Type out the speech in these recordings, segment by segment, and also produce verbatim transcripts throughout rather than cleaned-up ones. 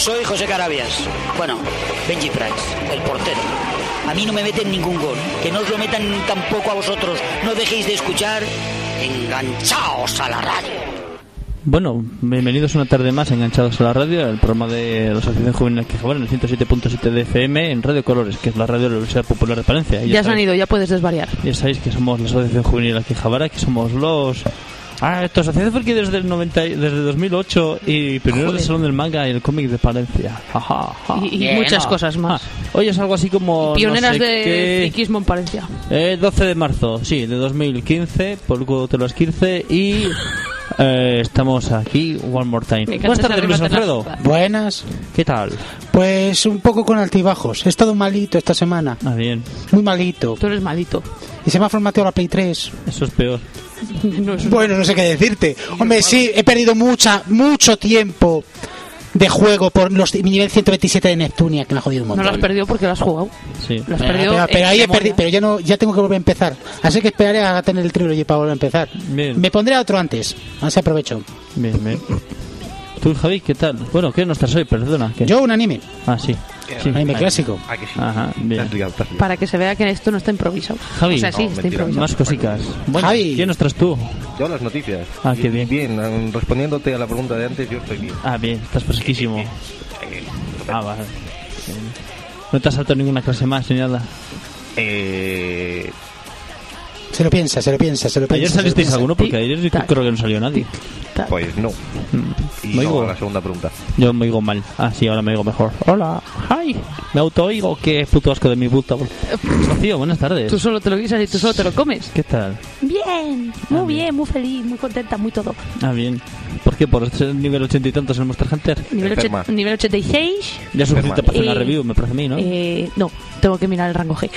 soy José Carabias. Bueno, Benji Price, el portero. A mí no me meten ningún gol. Que no os lo metan tampoco a vosotros. No dejéis de escuchar. Enganchaos a la radio. Bueno, bienvenidos una tarde más a Enganchados a la Radio, el programa de la Asociación Juvenil Alquijabara en el ciento siete punto siete de F M en Radio Colores, que es la radio de la Universidad Popular de Palencia. Ya, ya se han ido, ya puedes desvariar. Ya sabéis que somos la Asociación Juvenil Alquijabara, que somos los... Ah, esto es Asociación Friki desde el noventa, desde dos mil ocho y pioneros del Salón del Manga y el cómic de Palencia. Ja, ja, ja. Y, y muchas cosas más. Ah, hoy es algo así como... Y pioneras no sé de qué... friquismo en Palencia. Eh, doce de marzo, sí, de dos mil quince, por cuando te lo quince y... Eh, estamos aquí, one more time. Buenas tardes, Luis Alfredo. Buenas. ¿Qué tal? Pues un poco con altibajos. He estado malito esta semana. Ah, bien. Muy malito. Tú eres malito. Y se me ha formateado la Play tres. Eso es peor. No, eso bueno, no sé qué decirte. Hombre, sí, he perdido mucha, mucho tiempo de juego por los mi nivel ciento veintisiete de Neptunia, que me ha jodido un montón. No lo has perdido porque lo has jugado. Sí. Lo has pero, perdido pero, pero ahí he memoria. perdido, pero ya no, ya tengo que volver a empezar. Así que esperaré a tener el trilogy para volver a empezar. Bien. Me pondré a otro antes. Así aprovecho. Bien, bien. ¿Tú, Javi, qué tal? Bueno, ¿qué nos traes hoy? Perdona. ¿qué? Yo un anime. Ah, sí. sí. Un anime clásico. Ah, que sí. Ajá, bien. Te has liado, te has liado. Para que se vea que esto no está improvisado. Javi. O sea, sí, No, está mentira. improvisado. Más cositas. Bueno, Javi. ¿quién nos traes tú? Yo las noticias. Ah, qué bien. Bien, um, respondiéndote a la pregunta de antes, yo estoy bien. Ah, bien, estás fresquísimo. Eh, Ah, vale. ¿No te has saltado ninguna clase más ni nada? Eh... Se lo piensa, se lo piensa, se lo piensa. ¿Ayer se lo salisteis piensa. alguno? Porque ayer yo Tal. creo que no salió nadie. Pues no. Y ¿Me no, oigo? a la segunda pregunta. Yo me oigo mal. Ah, sí, ahora me oigo mejor. Hola, hi. Me auto-oigo. Qué puto asco de mi puta. Rocío, buenas tardes. Tú solo te lo guisas y tú solo te lo comes. ¿Qué tal? Bien, muy Ah, bien. bien, muy feliz, muy contenta, muy todo. Ah, bien. ¿Por qué? ¿Por ser nivel ochenta y tantos en el Monster Hunter? Nivel, Enferma. och- nivel ochenta y seis. Ya es suficiente para hacer una Eh, review, me parece a mí, ¿no? Eh, no, tengo que mirar el rango G.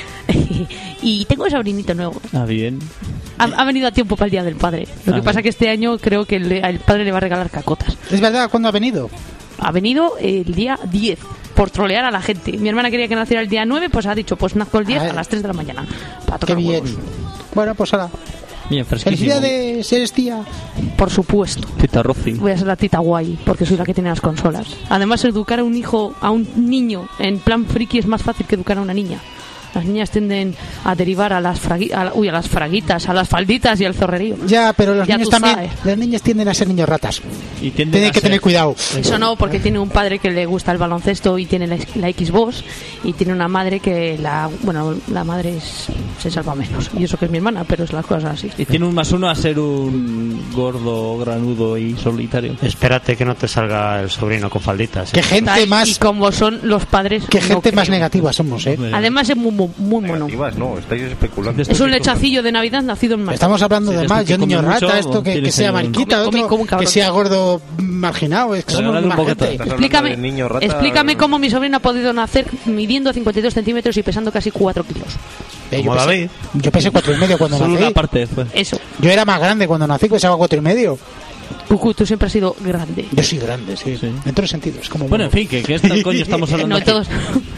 Y tengo un sobrinito nuevo. Ah, bien. Ha, ha venido a tiempo para el Día del Padre. Lo Ah, que pasa bien. que este año creo que el, el padre le va a regalar cacotas. Es verdad, ¿cuándo ha venido? Ha venido el día diez por trolear a la gente. Mi hermana quería que naciera el día nueve, pues ha dicho, pues nazco el diez A a, ver. las tres de la mañana. Para Qué tocar bien. huevos. Bueno, pues ahora. Bien, fresquísimo. Felicidades, si eres tía. Por supuesto. Tita Rosy. Voy a ser la tita guay, porque soy la que tiene las consolas. Además, educar a un hijo, a un niño, en plan friki es más fácil que educar a una niña. Las niñas tienden a derivar a las, fragui- a, la- uy, a las fraguitas, a las falditas y al zorrerío. Ya, pero los Ya niños tú también. sabes. Los niños tienden a ser niños ratas. Y tienden Tienen a que ser- tener cuidado. Eso no, porque tiene un padre que le gusta el baloncesto y tiene la, la Xbox, y tiene una madre que la, bueno, la madre es- se salva menos. Y eso que es mi hermana, pero es las cosas así. Y tiene un más uno a ser un gordo, granudo y solitario. Espérate que no te salga el sobrino con falditas. ¿eh? Qué gente Tal, y más. como son los padres, Qué no gente más creo. negativa somos, ¿eh? Además es muy, muy, muy mono. Negativas, no, estáis especulando. Esto Es un que lechacillo de Navidad nacido en marzo. Estamos hablando Sí, de esto más. que Yo niño come mucho, rata, esto que, tiene que sea que- mariquita, Come, come otro como un cabrón. que sea gordo marginado. Es que somos Regalarle un más boquete. gente. Estás Explícame, hablando de niño rata, explícame eh, cómo mi sobrino ha podido nacer midiendo cincuenta y dos centímetros y pesando casi cuatro kilos. Eh, Como yo, David. pesé, yo pesé cuatro y medio cuando Solo nací. una parte fue. Eso. Yo era más grande cuando nací, pesaba cuatro y medio. Cucu, tú siempre has sido grande. Yo soy grande, sí. Sí. En todos los sentidos. Como Bueno, en fin, que, que esta coño estamos hablando No aquí. todos.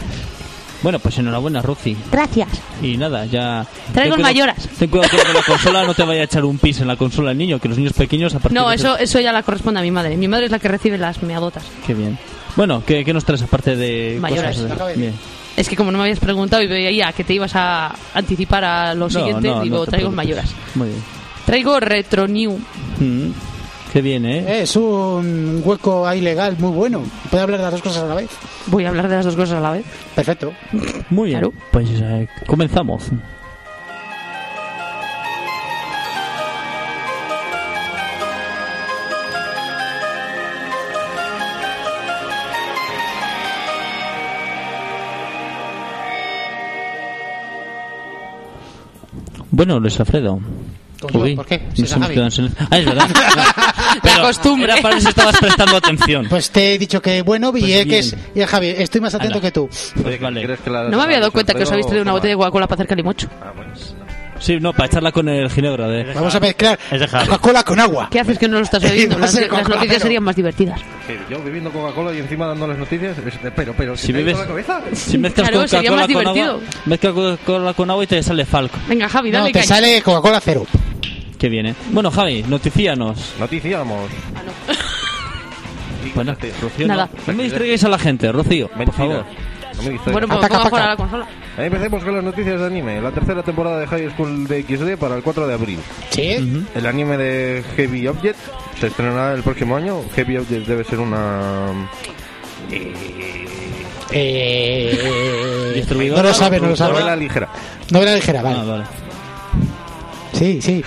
Bueno, pues enhorabuena, Rosy. Gracias. Y nada, ya... Traigo ten cuidado- mayoras. Ten cuidado con lo de la consola, no te vaya a echar un pis en la consola el niño, que los niños pequeños a partir No, de... eso, eso ya la corresponde a mi madre. Mi madre es la que recibe las meadotas. Qué bien. Bueno, ¿qué, qué nos traes aparte de Mayoras. cosas? de- Bien. Es que como no me habías preguntado y veía que te ibas a anticipar a lo No, siguiente, no, digo, no te traigo preocupes. mayoras. Muy bien. Traigo Retro New. Mm, qué bien, ¿eh? Es un hueco ahí legal muy bueno. Puede hablar de las dos cosas a la vez. Voy a hablar de las dos cosas a la vez. Perfecto. Muy bien. claro. Pues eh, comenzamos. Bueno, Luis Alfredo. Uy, ¿Por qué? nos Si es hemos Javi. quedado en silencio. Ah, es verdad. La costumbre. Era para ver si estabas prestando atención. Pues te he dicho que bueno, y Pues eh, que bien. es. Y Javi, estoy más atento Ala. que tú. Pues vale. ¿Crees que la- No me había dado cuenta que os habéis traído una Alfredo, botella de Coca-Cola para hacer calimocho. Ah, bueno. Sí, no, para echarla con el ginebra. De... Vamos a mezclar Es de Javi. Coca-Cola con agua. ¿Qué haces que no lo estás bebiendo? Va a Las, ser las Coca-Cola, noticias pero- serían más divertidas. Que yo bebiendo Coca-Cola y encima dando las noticias. es- Pero, pero, Si ¿se te ha ido bebes- la cabeza? Si mezclas Claro, sería Coca-Cola más con agua, divertido. mezclas Coca-Cola con agua y te sale Falco. Venga, Javi, No, dale te caña. sale Coca-Cola cero. Qué bien, ¿eh? Bueno, Javi, notifíanos. Noticiamos. Ah, no. Y Bueno, Rocío, Nada. No, no me distraigáis a la gente, Rocío, por Mentira. favor. No me distraigas. Bueno, pues Ataca, ponga ataca. fuera la consola. Empecemos con las noticias de anime. La tercera temporada de High School de equis de para el cuatro de abril. Sí. Ujú. El anime de Heavy Object se estrenará el próximo año. Heavy Object debe ser una... Eh... Distribuidora. No lo sabe, no lo sabe. novela ligera. Novela ligera, vale. Ah, vale. Sí, sí.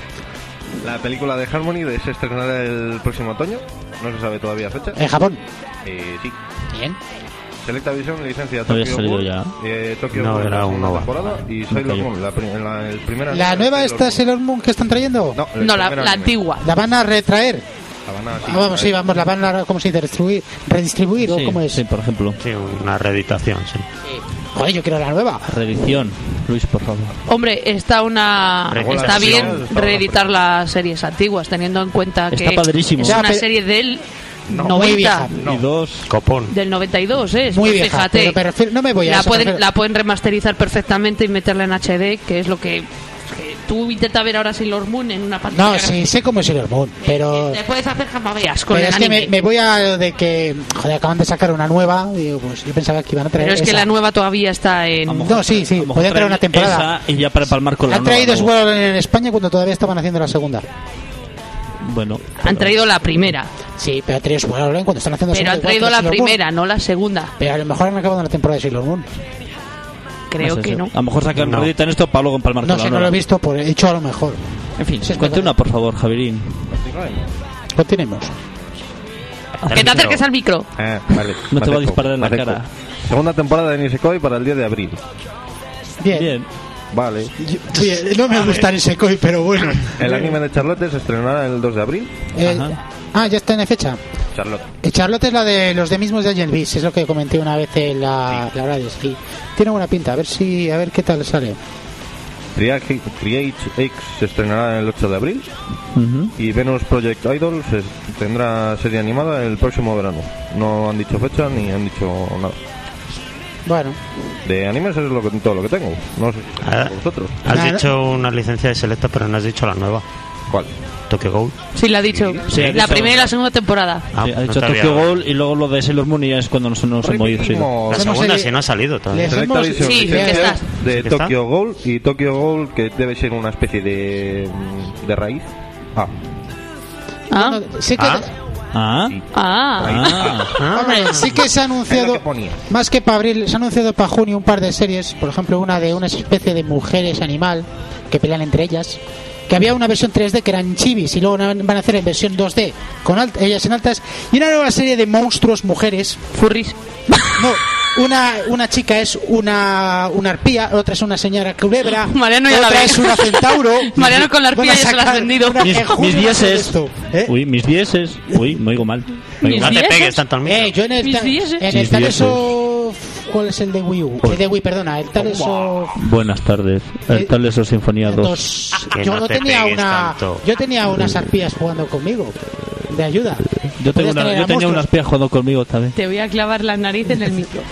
La película de Harmony de- se estrenará el próximo otoño. No se sabe todavía fecha. En Japón. Eh, sí. Bien. Selecta Vision licencia Había Tokyo salido Ghoul, ya. eh, Tokyo No, Ghoul era la un segunda Nova. temporada y Sailor cayó. Moon, la, pri- en la el primera ¿La nueva esta Sailor Sailor Moon que están trayendo? Moon. No, el No, la, primer la anime. antigua. ¿La van a retraer? La van a- sí, Ah, vamos, sí, ahí. vamos, la van a, ¿cómo se dice? Redistribuir, redistribuir o Sí, cómo es. sí, por ejemplo. Sí, una reeditación, sí. Joder, yo quiero la nueva. Reedición. Luis, por favor. Hombre, está una Regulación. está bien Está reeditar las series antiguas, teniendo en cuenta que Está padrísimo. es Ya, una pero- serie del No, muy noventa, vieja. Y dos. Copón. del noventa y dos, ¿eh? Muy Pues vieja. fíjate, Pero me refiero- no me voy a la eso, me pueden, refiero- la pueden remasterizar perfectamente y meterla en H D, que es lo que, que tú intentas ver ahora Sailor Moon en una pantalla. No, sí, sé cómo es Sailor Moon, pero... Te puedes hacer jamaveas con Pero el es que anime. me, me voy a lo de que, joder, acaban de sacar una nueva. Digo, pues yo pensaba que iban a traer. Pero es que esa. la nueva todavía está en... A lo mejor- No, sí, sí, a lo mejor podía traer una traen temporada. esa y ya para palmar con la Han nueva, traído luego. Sword en España cuando todavía estaban haciendo la segunda. Bueno. Han traído la primera, Sí, pero ha traído Sword Online cuando están haciendo pero han igual que traído la Sailor Moon. primera, no la segunda. Pero a lo mejor han acabado la temporada de Sailor Moon. Creo sé, que sí. no. A lo mejor sacan No. reeditan esto para luego empalmar No con sé, la no lo nueva. he visto, por he dicho a lo mejor. En fin, Sí, es cuente verdad. una, por favor, Javierín. Continuemos. Que te acerques al micro. Eh, vale, No me te va a acerco, disparar en la me acerco. cara. Segunda temporada de Nisekoi para el diez de abril. Bien. Bien. Vale. Yo- bien, no me gusta el Sekoi, pero bueno. El anime de Charlotte se estrenará el dos de abril. Eh, Ajá. ah, ya está en fecha. Charlotte. Eh, Charlotte es la de los de mismos de Angel Beats, es lo que comenté una vez en la, la radio. Sí. Tiene buena pinta, a ver si a ver qué tal sale. Triage Triage X se estrenará el ocho de abril. Ujú. Y Venus Project Idol se tendrá serie animada el próximo verano. No han dicho fecha ni han dicho nada. Bueno, De animes es lo que, todo lo que tengo. No sé si Ah. vosotros. Has Nada. dicho una licencia de Selecta, pero no has dicho la nueva. ¿Cuál? Tokyo Ghoul. Sí, la ha dicho. Sí, ha la dicho- primera y la segunda temporada. Ah, Sí, ha no dicho te había- Tokyo Ghoul y luego lo de Sailor Moon y ya es cuando nos, nos hemos ido. sí. La Repetimos. Hemos segunda ele- sí no ha salido todavía. les- Selecta hemos- Vision Sí, licencia que estás. de Sí que está. Tokyo Ghoul y Tokyo Ghoul que debe ser una especie de de raíz. Ah, Ah, bueno, sí que, Ah. Ah. sí. ah. Ah. Ah. hombre, sí que se ha Es lo anunciado, que ponía. más que para abril, se ha anunciado para junio un par de series, por ejemplo una de una especie de mujeres animal que pelean entre ellas, que había una versión tres D que eran chivis y luego van a hacer en versión dos D con alt- ellas en altas, y una nueva serie de monstruos mujeres. Furries. No, una, una chica es una, una arpía, otra es una señora culebra, Mariano ya la otra ve. es una centauro. Mariano con la arpía Van a ya se la has sacar vendido. una- Mis, en junio mis va a ser dieces. esto, ¿eh? Uy, mis dieces. Uy, me oigo mal. Me oigo Mis No mal. te dieces. pegues tanto al micro. Eh, yo en el, Mis ta- dieces. en el Mis Tales dieces. of... ¿Cuál es el de Wii U? El de Wii, perdona, el Tales of... Buenas tardes. El Eh, Tales of Sinfonía dos. dos- Que Yo no te tenía pegues una... tanto. Yo tenía unas arpías jugando conmigo, de ayuda. Yo, tengo Podías una, tener yo a tenía monstruos. unas pías jugando conmigo también. Te voy a clavar la nariz en el micro.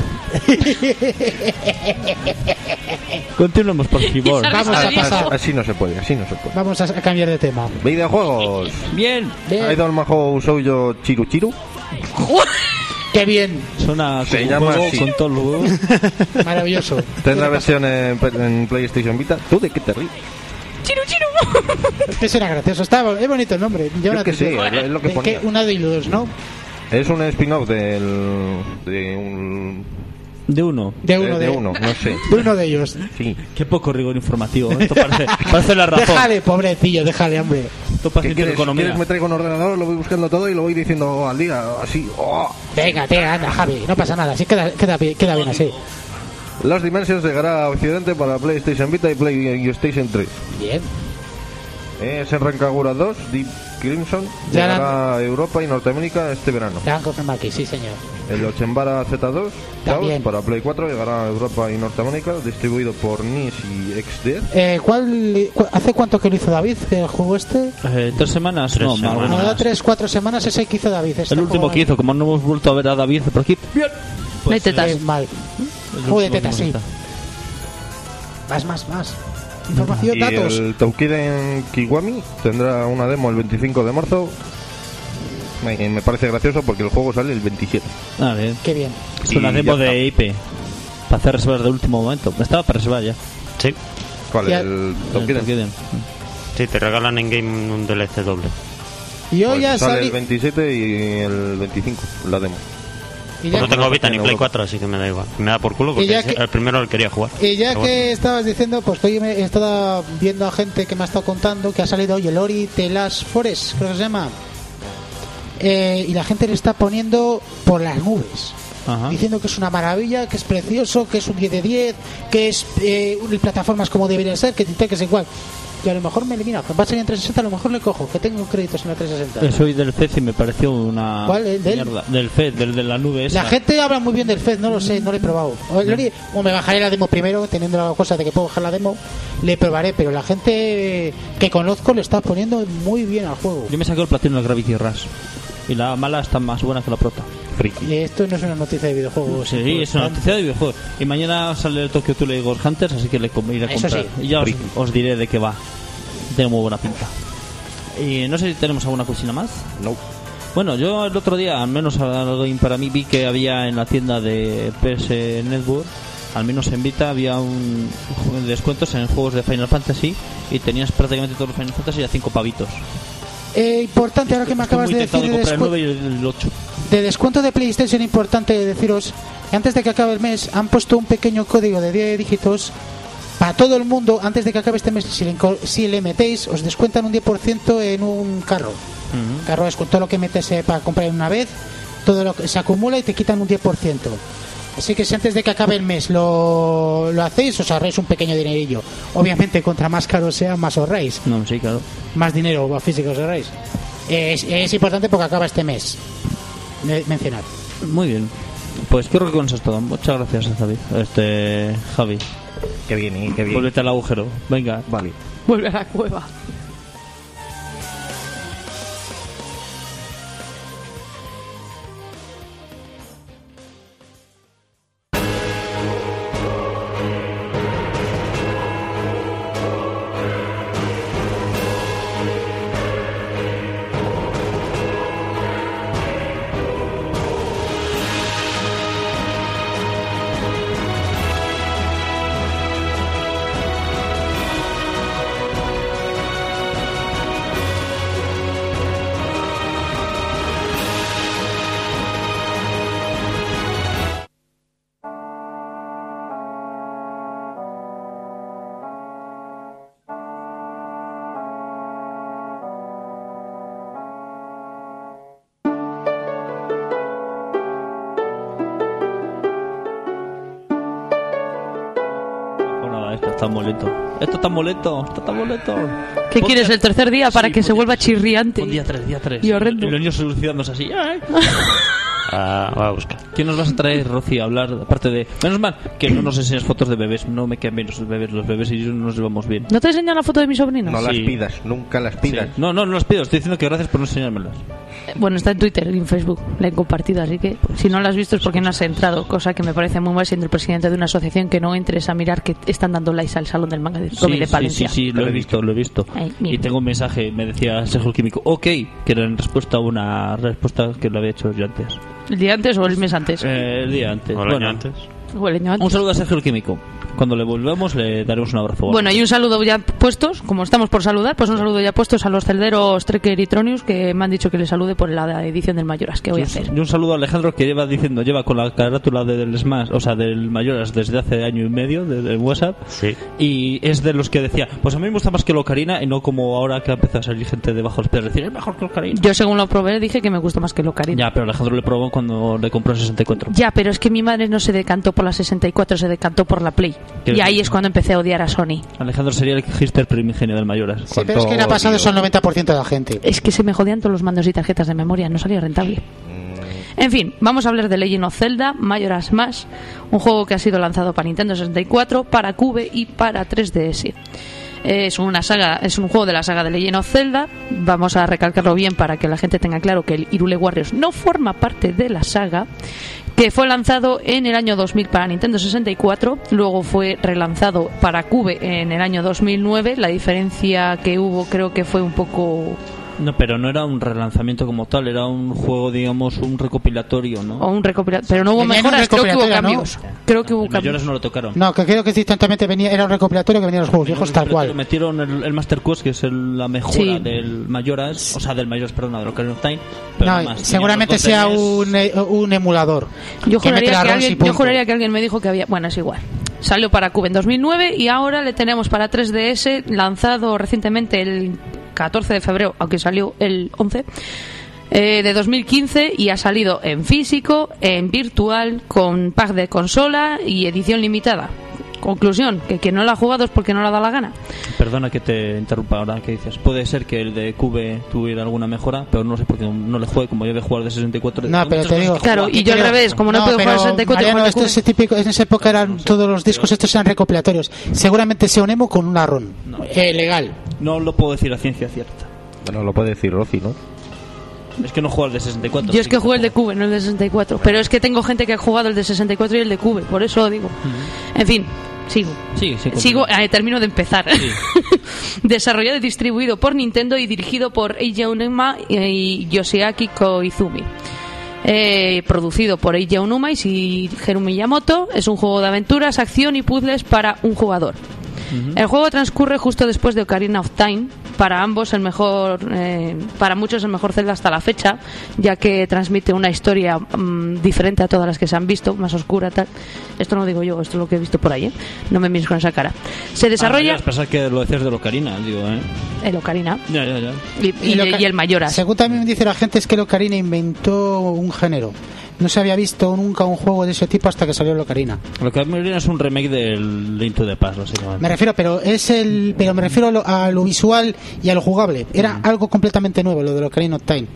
Continuemos, por favor. Esa Vamos a risa de pasar. viejo. Así no se puede, así no se puede. Vamos a cambiar de tema. Videojuegos. Bien. Bien. Idol Mahou Shoujo Chiru Chiru. Qué bien, Suena Se como un llama juego así. con todos los huevos. maravilloso. Tendrá versión en, en PlayStation Vita. ¿Tú de qué te ríes? Chiru, chiru. Es que será gracioso, está, es bonito el nombre. Lleva Yo una que sí, atención. es lo que ¿De ponía. qué? Una de dos, ¿no? Es un spin-off del. de un. De uno. De uno de, de, de uno, no sé. de uno de ellos. Sí. Qué poco rigor informativo. Esto parece, parece la razón. Déjale, pobrecillo, déjale, hombre. Esto ¿Qué parece quieres? economía. ¿Quieres? Me traigo un ordenador, lo voy buscando todo y lo voy diciendo al día, así. ¡Oh! Venga, venga, anda, Javi, no pasa nada, sí queda, queda, bien- queda bien así. Lost Dimensions llegará a Occidente para PlayStation Vita y PlayStation tres. Bien. Es en Rancagura dos, Deep Crimson, Ya llegará a Europa y Norteamérica este verano. La han confirmado aquí, sí, señor. El Ochembara Z dos, Chaos, También. para Play cuatro, llegará a Europa y Norteamérica, distribuido por N I S y X D. Eh, ¿cuál, cu- ¿Hace cuánto que lo hizo David, el juego este? Eh, ¿Tres semanas? Tres no, semanas. más. Bueno, da tres, cuatro semanas ese que hizo David. Este El último juego que hizo, como no hemos vuelto a ver a David por aquí. Bien. No hay tetas. Es mal. el Juego de último tetas, que sí. hemos Más, más, más. Información, Y datos. el Toukiden Kiwami tendrá una demo el veinticinco de marzo. Me, me parece gracioso porque el juego sale el veintisiete. Ah, bien. Qué bien. Es una Y demo ya está. de I P para hacer reservas de último momento. Estaba para reservar ya. Sí, ¿Cuál? Ya- El Top El Gear. Top Gear. sí, te regalan en game un D L C doble. Y yo Pues ya sale salí. el veintisiete y el veinticinco, la demo. Y Pues ya, no tengo Vita ni en Play Europa. cuatro, así que me da igual. Me da por culo porque Y ya ese- que- el primero lo quería jugar. y ya Pero que bueno. estabas diciendo, pues hoy me he estado viendo a gente que me ha estado contando que ha salido hoy el Ori The Last Forest, creo que se llama. Eh, y la gente le está poniendo por las nubes. Ajá. Diciendo que es una maravilla, que es precioso, que es un diez de diez, que es eh, plataformas como debería ser, que tal, que es igual. Y a lo mejor me elimina, va a salir en trescientos sesenta, a lo mejor le cojo, que tengo créditos en la trescientos sesenta. Soy del F E D y me pareció una ¿Cuál? ¿El del? mierda. Del F E D, del de la nube esa. La gente habla muy bien del F E D, no lo sé, no lo he probado. O, el Ori- o me bajaré la demo primero, teniendo la cosa de que puedo bajar la demo, le probaré, pero la gente que conozco le está poniendo muy bien al juego. Yo me saqué el platino del Gravity Rush. Y la mala está más buena que la prota. Friki. Y esto no es una noticia de videojuegos. Sí, es una noticia de videojuegos. Y mañana sale el Tokyo Tool Ghost Hunters, así que le com- iré a Eso comprar. sí. Y ya os, Friki. os diré de qué va. Tiene muy buena pinta. Y no sé si tenemos alguna cocina más. No. Bueno, yo el otro día, al menos algo para mí, vi que había en la tienda de P S Network, al menos en Vita, había un un descuentos en juegos de Final Fantasy y tenías prácticamente todos los Final Fantasy a cinco pavitos. Eh, importante, ahora que me Estoy acabas muy de tentado decir de de, comprar el descu- nueve y el ocho. de descuento de PlayStation, importante deciros que antes de que acabe el mes han puesto un pequeño código de diez dígitos para todo el mundo. Antes de que acabe este mes, si le, inco- si le metéis, os descuentan un diez por ciento en un carro. Ujú. Carro es con todo lo que metes eh, para comprar una vez, todo lo que se acumula y te quitan un diez por ciento. Así que si antes de que acabe el mes lo, lo hacéis, os ahorráis un pequeño dinerillo. Obviamente, contra más caro sea, más ahorráis. No, sí, claro. Más dinero físico os ahorráis. Es, es importante porque acaba este mes. Me- mencionar. Muy bien. Pues creo que con eso es todo. Muchas gracias, Javi. Este, Javi. Qué bien, ¿eh? Qué bien. Vuélvete al agujero. Venga. Vale. Vuelve a la cueva. Oh, nada, esto está muy lento. Esto está muy lento. Esto está muy lento. ¿Qué Ponte- quieres el tercer día para Sí, que se ponte- vuelva chirriante? Un día tres, día tres. Y horrendo. Y los niños suicidándose así. ¡Ay! Ah, va a buscar. ¿Qué nos vas a traer, Rocío, a hablar? Aparte de... Menos mal que no nos enseñas fotos de bebés. No me quedan bien los bebés. Los bebés y yo nos llevamos bien. ¿No te enseñan la foto de mi sobrino? No Sí. las pidas, nunca las Sí. pidas. No, no, no las pido. Estoy diciendo que gracias por no enseñármelas. Eh, Bueno, está en Twitter y en Facebook. La he compartido, así que si no la has visto es porque no has entrado. Cosa que me parece muy mal siendo el presidente de una asociación que no entres a mirar que están dando likes al Salón del Manga de, Sí, Cómic de sí, Palencia. sí, sí, lo he visto, lo he visto. Ay, mira. Y tengo un mensaje, me decía Sergio el Químico, ok, que era en respuesta a una respuesta que lo había hecho yo antes. ¿El día antes o el mes antes? Eh, el día antes. O el Bueno, año antes. O el año antes. un saludo a Sergio el Químico. Cuando le volvemos le daremos un abrazo. Bueno, y un saludo ya puestos, como estamos por saludar, pues un saludo ya puestos a los celderos Trekker y Tronius que me han dicho que les salude por la edición del Mayoras que voy a Y un- hacer. Y un saludo a Alejandro que lleva diciendo, lleva con la carátula de- del Smash, o sea, del Mayoras desde hace año y medio, desde el WhatsApp. Sí. Y es de los que decía, pues a mí me gusta más que el Ocarina y no como ahora que ha empezado a salir gente debajo de los pies decir, es mejor que el Ocarina. Yo según lo probé dije que me gusta más que el Ocarina. Ya, pero Alejandro le probó cuando le compró el sesenta y cuatro. Ya, pero es que mi madre no se decantó por la sesenta y cuatro, se decantó por la Play. ¿Qué? Y ahí es cuando empecé a odiar a Sony. Alejandro sería el hister primigenio del Mayoras. Sí, pero es que le ha pasado eso al noventa por ciento de la gente. Es que se me jodían todos los mandos y tarjetas de memoria, no salía rentable. En fin, vamos a hablar de Legend of Zelda Majora's Mask, un juego que ha sido lanzado para Nintendo sesenta y cuatro, para Cube y para tres D S. Es una saga, es un juego de la saga de Legend of Zelda. Vamos a recalcarlo bien para que la gente tenga claro que el Hyrule Warriors no forma parte de la saga, que fue lanzado en el año dos mil para Nintendo sesenta y cuatro, luego fue relanzado para Cube en el año dos mil nueve. La diferencia que hubo creo que fue un poco No, pero no era un relanzamiento como tal, era un juego, digamos, un recopilatorio, ¿no? O un recopilatorio, pero no hubo Venía en un mejoras, creo que hubo recopilatorio, ¿no? cambios. Creo que hubo Los mayores cambios. no lo tocaron. No, que creo que distantemente venía, era un recopilatorio que venía los juegos viejos tal cual. Metieron el, el Master Quest, que es el- la mejora Sí. del Majora's, o sea, del Majora's, perdón, del Ocarina of Time. Pero No, nada más, seguramente tenían sea los dos un, eh, un emulador. Yo que mete juraría la que, ROMs y alguien, yo punto. juraría que alguien me dijo que había... Bueno, es igual. Salió para Cube en dos mil nueve y ahora le tenemos para tres D S, lanzado recientemente el catorce de febrero, aunque salió el once, eh, de dos mil quince, y ha salido en físico, en virtual, con pack de consola y edición limitada. Conclusión, que quien no la ha jugado es porque no le ha dado la gana. Perdona que te interrumpa ahora que dices. Puede ser que el de Cube tuviera alguna mejora, pero no sé por qué no le juegue, como yo de jugar de sesenta y cuatro. No, pero te digo. Claro, y yo al creo- revés, como no, no puedo pero, jugar sesenta y cuatro Mariano, con el esto Cube. es típico, en esa época eran todos los discos, estos eran recopilatorios. Seguramente sea un emo con una ROM. Eh, legal. No lo puedo decir a ciencia cierta. Bueno, lo puede decir Rossi, ¿no? Es que no juego el de sesenta y cuatro. Yo es sí que jugué el de Cube, no el de sesenta y cuatro. Pero es que tengo gente que ha jugado el de sesenta y cuatro y el de Cube, por eso lo digo. En fin, sigo. Sí, sí, Sigo, continúa. eh, termino de empezar. Desarrollado y distribuido por Nintendo y dirigido por Eiji Aonuma y Yoshiaki Koizumi. Eh, producido por Eiji Aonuma y Shigeru Miyamoto. Es un juego de aventuras, acción y puzzles para un jugador. El juego transcurre justo después de Ocarina of Time. Para ambos el mejor, eh, para muchos el mejor Zelda hasta la fecha, ya que transmite una historia mm, diferente a todas las que se han visto, más oscura, tal. Esto no lo digo yo, esto es lo que he visto por ahí, ¿eh? No me mires con esa cara. Se desarrolla Ah, pensar que lo decías de Ocarina, digo, ¿eh? el Ocarina Ya, ya, ya. y, y- lo que- y el Majora's. Según también dice la gente, es que el Ocarina inventó un género. No se había visto nunca un juego de ese tipo hasta que salió el Ocarina. Lo que me viene es un remake del Link to the Past, básicamente. Me refiero, pero es el, pero me refiero a lo, a lo visual y a lo jugable. Era algo completamente nuevo, lo del Ocarina of Time.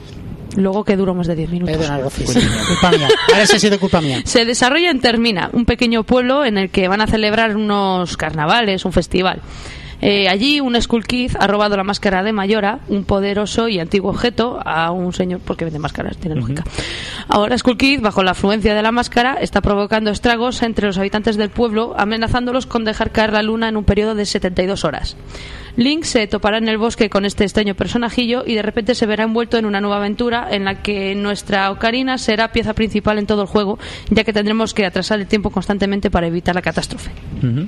Luego que duró más de diez minutos. Perdona, Rosy, sí, culpa mía. Ahora sí ha sido culpa mía. Se desarrolla en Termina, un pequeño pueblo en el que van a celebrar unos carnavales, un festival. Eh, allí un Skull Kid ha robado la máscara de Mayora, un poderoso y antiguo objeto, a un señor, porque vende máscaras, tiene lógica. Ahora Skull Kid, bajo la afluencia de la máscara, está provocando estragos entre los habitantes del pueblo, amenazándolos con dejar caer la luna en un periodo de setenta y dos horas. Link se topará en el bosque con este extraño personajillo y de repente se verá envuelto en una nueva aventura en la que nuestra Ocarina será pieza principal en todo el juego, ya que tendremos que atrasar el tiempo constantemente para evitar la catástrofe. Ujú.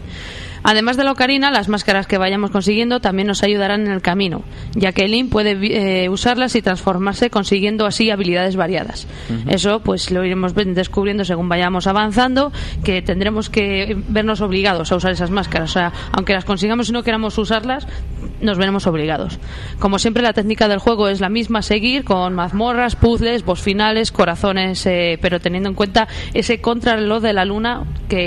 Además de la Ocarina, las máscaras que vayamos consiguiendo también nos ayudarán en el camino, ya que Link puede eh, usarlas y transformarse, consiguiendo así habilidades variadas. Eso pues lo iremos descubriendo según vayamos avanzando, que tendremos que vernos obligados a usar esas máscaras. O sea, aunque las consigamos y no queramos usarlas, nos veremos obligados. Como siempre, la técnica del juego es la misma, seguir con mazmorras, puzzles, boss finales, corazones, eh, pero teniendo en cuenta ese contrarreloj de la luna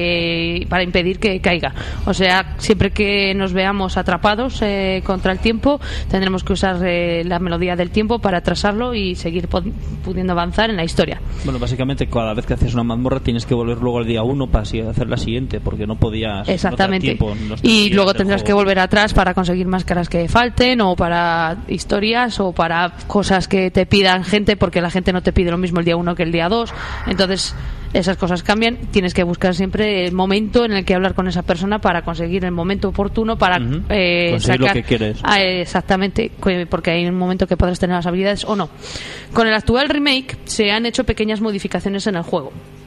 que para impedir que caiga. O sea, siempre que nos veamos atrapados eh, contra el tiempo, tendremos que usar eh, la melodía del tiempo para atrasarlo y seguir pod- pudiendo avanzar en la historia. Bueno, básicamente cada vez que haces una mazmorra tienes que volver luego al día uno para así hacer la siguiente, porque no podías. Exactamente. No te da tiempo en los Y tres días luego del tendrás juego. que volver atrás para conseguir máscaras que falten, o para historias, o para cosas que te pidan gente, porque la gente no te pide lo mismo el día uno que el día dos. Entonces, esas cosas cambian. Tienes que buscar siempre el momento en el que hablar con esa persona para conseguir el momento oportuno para Ujú. eh, Conseguir lo sacar que quieres. Ah, exactamente, que- porque hay un momento que podrás tener las habilidades o no. Con el actual remake se han hecho pequeñas modificaciones en el juego.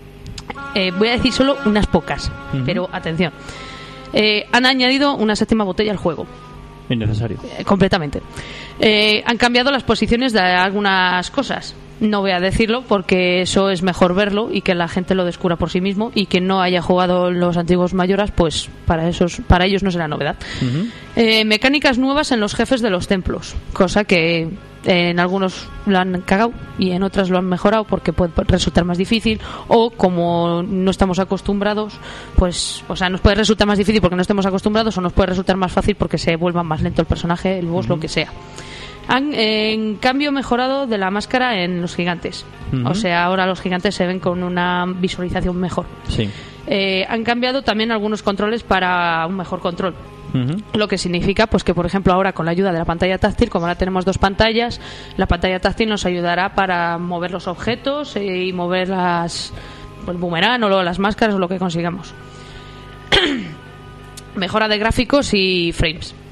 Eh, voy a decir solo unas pocas, Ujú. pero atención. Eh, han añadido una séptima botella al juego. Innecesario. Eh, completamente. Eh, han cambiado las posiciones de algunas cosas. No voy a decirlo porque eso es mejor verlo y que la gente lo descubra por sí mismo, y que no haya jugado los antiguos Majoras, pues para esos, para ellos no será novedad. Ujú. Eh, mecánicas nuevas en los jefes de los templos, cosa que eh, en algunos lo han cagado y en otras lo han mejorado porque puede resultar más difícil, o como no estamos acostumbrados, pues, o sea, nos puede resultar más difícil porque no estemos acostumbrados, o nos puede resultar más fácil porque se vuelva más lento el personaje, el boss, lo que sea. Han, eh, en cambio, mejorado de la máscara en los gigantes. Ujú. O sea, ahora los gigantes se ven con una visualización mejor. Sí. Eh, han cambiado también algunos controles para un mejor control. Ujú. Lo que significa pues que, por ejemplo, ahora con la ayuda de la pantalla táctil, como ahora tenemos dos pantallas, la pantalla táctil nos ayudará para mover los objetos eh, y mover las, el boomerang o lo- las máscaras o lo que consigamos. Mejora de gráficos y frames.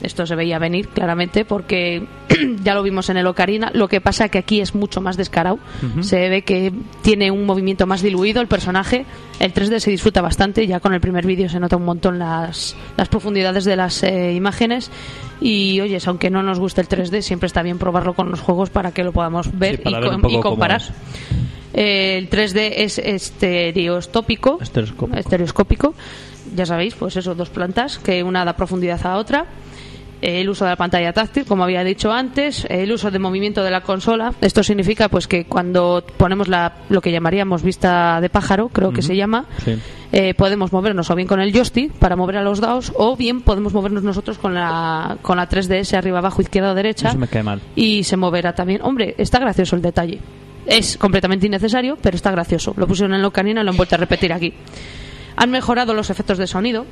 Esto se veía venir claramente porque ya lo vimos en el Ocarina. Lo que pasa que aquí es mucho más descarado. Uh-huh. Se ve que tiene un movimiento más diluido el personaje. El tres D se disfruta bastante. Ya con el primer vídeo se nota un montón las, las profundidades de las eh, imágenes. Y oyes, aunque no nos guste el tres D, siempre está bien probarlo con los juegos para que lo podamos ver, sí, y, ver com- y comparar. Eh, el tres D es estereoscópico, estereoscópico. estereoscópico. Ya sabéis, pues eso, dos plantas, que una da profundidad a otra. El uso de la pantalla táctil, como había dicho antes, el uso de movimiento de la consola. Esto significa pues que cuando ponemos la, lo que llamaríamos vista de pájaro, creo uh-huh. que se llama, sí. eh, podemos movernos o bien con el joystick para mover a los dados, o bien podemos movernos nosotros con la con la tres D S arriba, abajo, izquierda o derecha. Eso me cae mal. Y se moverá también. Hombre, está gracioso el detalle. Es completamente innecesario, pero está gracioso. Lo pusieron en el Ocarina y lo han vuelto a repetir aquí. Han mejorado los efectos de sonido.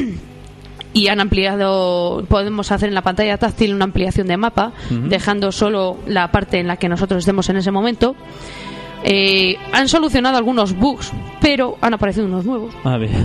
Y han ampliado, podemos hacer en la pantalla táctil una ampliación de mapa, uh-huh. dejando solo la parte en la que nosotros estemos en ese momento. Eh, han solucionado algunos bugs, pero han aparecido unos nuevos. A ver.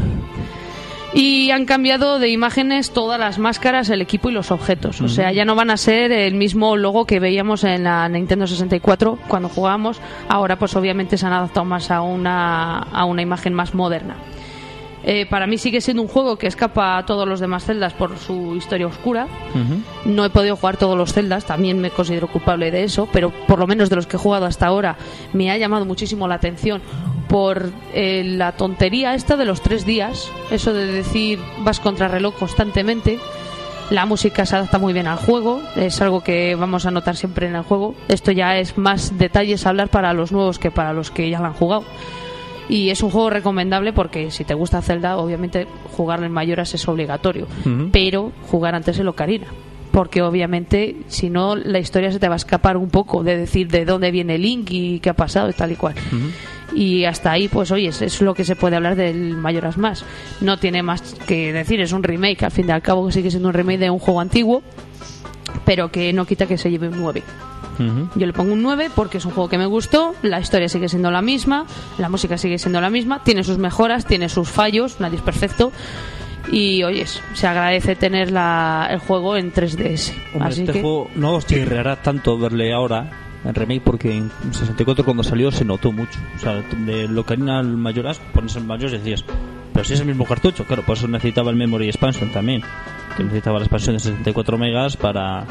Y han cambiado de imágenes todas las máscaras, el equipo y los objetos. Uh-huh. O sea, ya no van a ser el mismo logo que veíamos en la Nintendo sesenta y cuatro cuando jugábamos. Ahora, pues obviamente se han adaptado más a una, a una imagen más moderna. Eh, para mí sigue siendo un juego que escapa a todos los demás Zeldas por su historia oscura. Uh-huh. No he podido jugar todos los Zeldas, también me considero culpable de eso, pero por lo menos de los que he jugado hasta ahora me ha llamado muchísimo la atención por eh, la tontería esta de los tres días, eso de decir vas contra reloj constantemente. La música se adapta muy bien al juego, es algo que vamos a notar siempre en el juego. Esto ya es más detalles a hablar para los nuevos que para los que ya lo han jugado. Y es un juego recomendable porque si te gusta Zelda, obviamente jugarlo en mayoras es obligatorio, uh-huh. pero jugar antes el Ocarina, porque obviamente si no la historia se te va a escapar un poco de decir de dónde viene Link y qué ha pasado y tal y cual. Uh-huh. Y hasta ahí, pues oye, es, es lo que se puede hablar del Majora's Mask. No tiene más que decir, es un remake, al fin y al cabo que sigue siendo un remake de un juego antiguo, pero que no quita que se lleve un nueve. Uh-huh. Yo le pongo un nueve porque es un juego que me gustó, la historia sigue siendo la misma, la música sigue siendo la misma, tiene sus mejoras, tiene sus fallos, nadie es perfecto. Y oyes, se agradece tener la, el juego en tres D S. Hombre, Así este que... juego no os chirreará tanto verle ahora en remake porque en sesenta y cuatro cuando salió se notó mucho. O sea, de Ocarina al Majora's, pones el Majora's y decías, pero si es el mismo cartucho, claro, por eso necesitaba el Memory Expansion también, que necesitaba la expansión de sesenta y cuatro megas para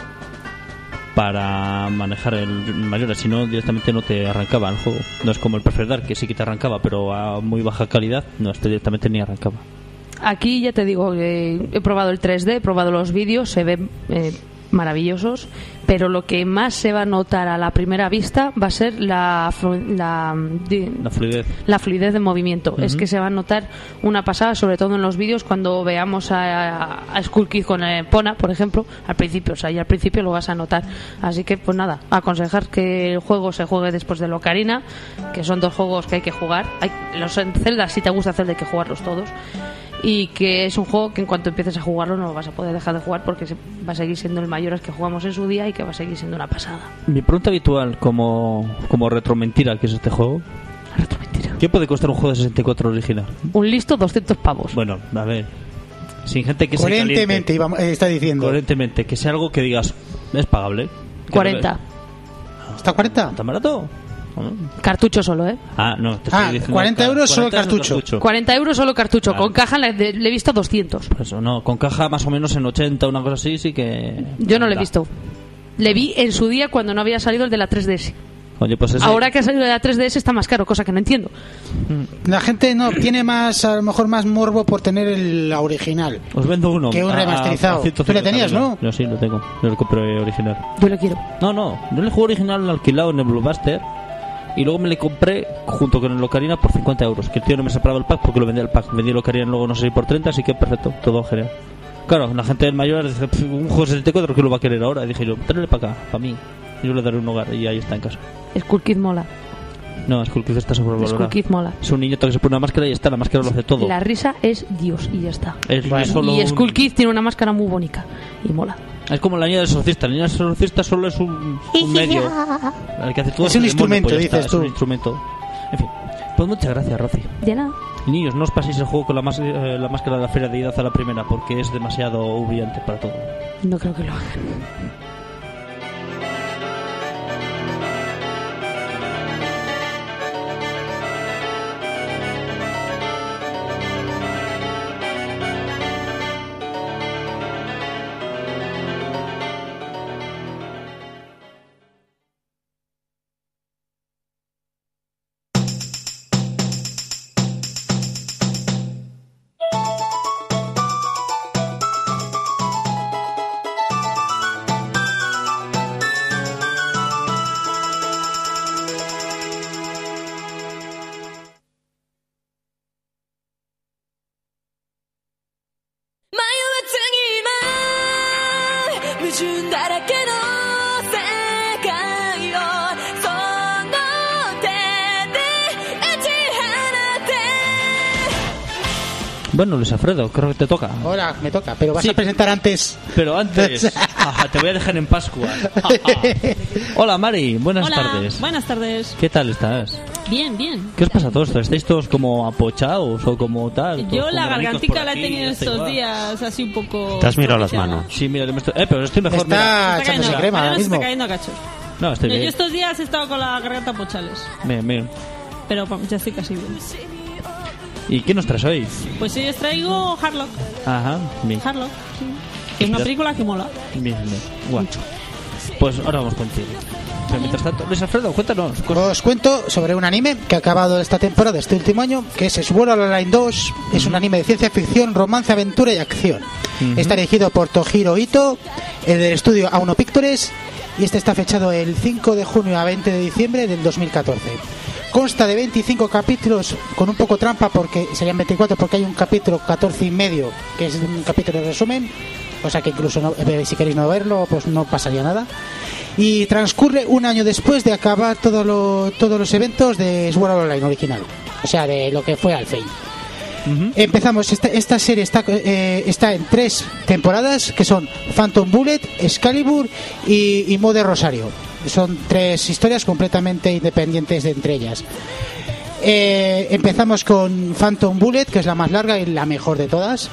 para manejar el Majora's, si no directamente no te arrancaba el juego. No es como el Perfect Dark, que sí que te arrancaba, pero a muy baja calidad, no, este directamente ni arrancaba. Aquí ya te digo, eh, he probado el tres D, he probado los vídeos, se ven eh, maravillosos, pero lo que más se va a notar a la primera vista va a ser la la, la fluidez la fluidez de movimiento. Uh-huh. Es que se va a notar una pasada, sobre todo en los vídeos cuando veamos a, a Skull Kid con Epona, por ejemplo, al principio, o sea, y al principio lo vas a notar. Así que pues nada, aconsejar que el juego se juegue después de Ocarina, que son dos juegos que hay que jugar. Hay, los en Zelda, si te gusta Zelda, hay que jugarlos todos. Y que es un juego que en cuanto empieces a jugarlo no lo vas a poder dejar de jugar porque se, va a seguir siendo el Majora's que jugamos en su día y que va a seguir siendo una pasada. Mi pregunta habitual como, como retromentira, que es este juego, retromentira. ¿qué puede costar un juego de sesenta y cuatro original? Un listo, doscientos pavos. Bueno, a ver, sin gente que se caliente. Coherentemente, eh, está diciendo. Coherentemente, que sea algo que digas, es pagable. cuarenta. ¿Está cuarenta? ¿Tan barato? Cartucho solo, ¿eh? Ah, no, te estoy ah, diciendo cuarenta euros solo cartucho. cartucho. cuarenta euros solo cartucho. Claro. Con caja le, le he visto doscientos. Por eso, no, con caja más o menos en ochenta, una cosa así, sí que... Yo no le he visto. Le vi en su día cuando no había salido el de la tres D S. Oye, pues ese... Ahora que ha salido de la tres D S está más caro, cosa que no entiendo. La gente no tiene más, a lo mejor más morbo por tener el original. Os vendo uno. Que un remasterizado. A, a Tú le tenías, ¿no? Yo sí, lo tengo. Yo lo compré original. Yo lo quiero. No, no. Yo le juego original alquilado en el Blockbuster. Y luego me le compré junto con el Ocarina por cincuenta euros. Que el tío no me separaba el pack porque lo vendía el pack. Vendí el Ocarina luego no sé si por treinta, así que perfecto, todo genial. Claro, la gente del mayor dice, un juego de sesenta y cuatro que lo va a querer ahora. Y dije yo, tráele para acá, para mí. Y yo le daré un hogar y ahí está en casa. Skull Kid mola. No, Skull Kid está sobrevalorado. Skull Kid mola. Es un niño que se pone una máscara y está, la máscara lo hace todo. La risa es Dios y ya está. Es bueno. solo y Skull Kid tiene una máscara muy bonita y mola. Es como la niña del exorcista. La niña del exorcista solo es un, un medio. El que hace todo es un demonio, instrumento, pues dices está, tú. Es un instrumento. En fin, pues muchas gracias, Rosy. De nada. Niños, no os paséis el juego con la, más, eh, la máscara de la feria de Idaza a la primera, porque es demasiado brillante para todo. No creo que lo hagan. Bueno, Luis Alfredo, creo que te toca. Hola, me toca, pero vas Sí. a presentar antes. Pero antes, ajá, te voy a dejar en Pascua. Hola, Mari, buenas Hola, tardes. buenas tardes. ¿Qué tal estás? Bien, bien. ¿Qué os pasa a todos? ¿Estáis todos como apochados o como tal? Yo Todos la como ricos gargantica por la he aquí, tenido está estos igual. días así un poco... Te has mirado las estropeada. manos. Sí, mira, yo me estoy... Eh, pero estoy mejor, mira. Está Se está echándose cayendo, crema Mariano ahora se está mismo. cayendo a cachos. No, estoy No, yo bien. estos días he estado con la garganta pochales, Bien, bien. pero pa- ya estoy casi bien. ¿Y qué nos traes hoy? Pues hoy os traigo Harlock. Ajá, bien. Harlock, sí. Que es una película que mola. Bien, bien. Guau. Pues ahora vamos contigo. Pero mientras tanto, Luis Alfredo, cuéntanos. cosas. Os cuento sobre un anime que ha acabado esta temporada, este último año, que es Sword Art Online dos. Es un anime de ciencia ficción, romance, aventura y acción. Ujú. Está dirigido por Tohiro Ito, el del estudio Auno Pictures, y este está fechado el cinco de junio a veinte de diciembre del dos mil catorce. Consta de veinticinco capítulos, con un poco trampa porque serían veinticuatro, porque hay un capítulo catorce y medio que es un capítulo de resumen, o sea que incluso no- eh, si queréis no verlo pues no pasaría nada. Y transcurre un año después de acabar todo lo- todos los eventos de Sword Art Online original, o sea de lo que fue Alfheim. Ujú. Empezamos, esta, esta serie está, eh, está en tres temporadas que son Phantom Bullet, Excalibur y, y Mode Rosario. Son tres historias completamente independientes de entre ellas. Eh, empezamos con Phantom Bullet, que es la más larga y la mejor de todas.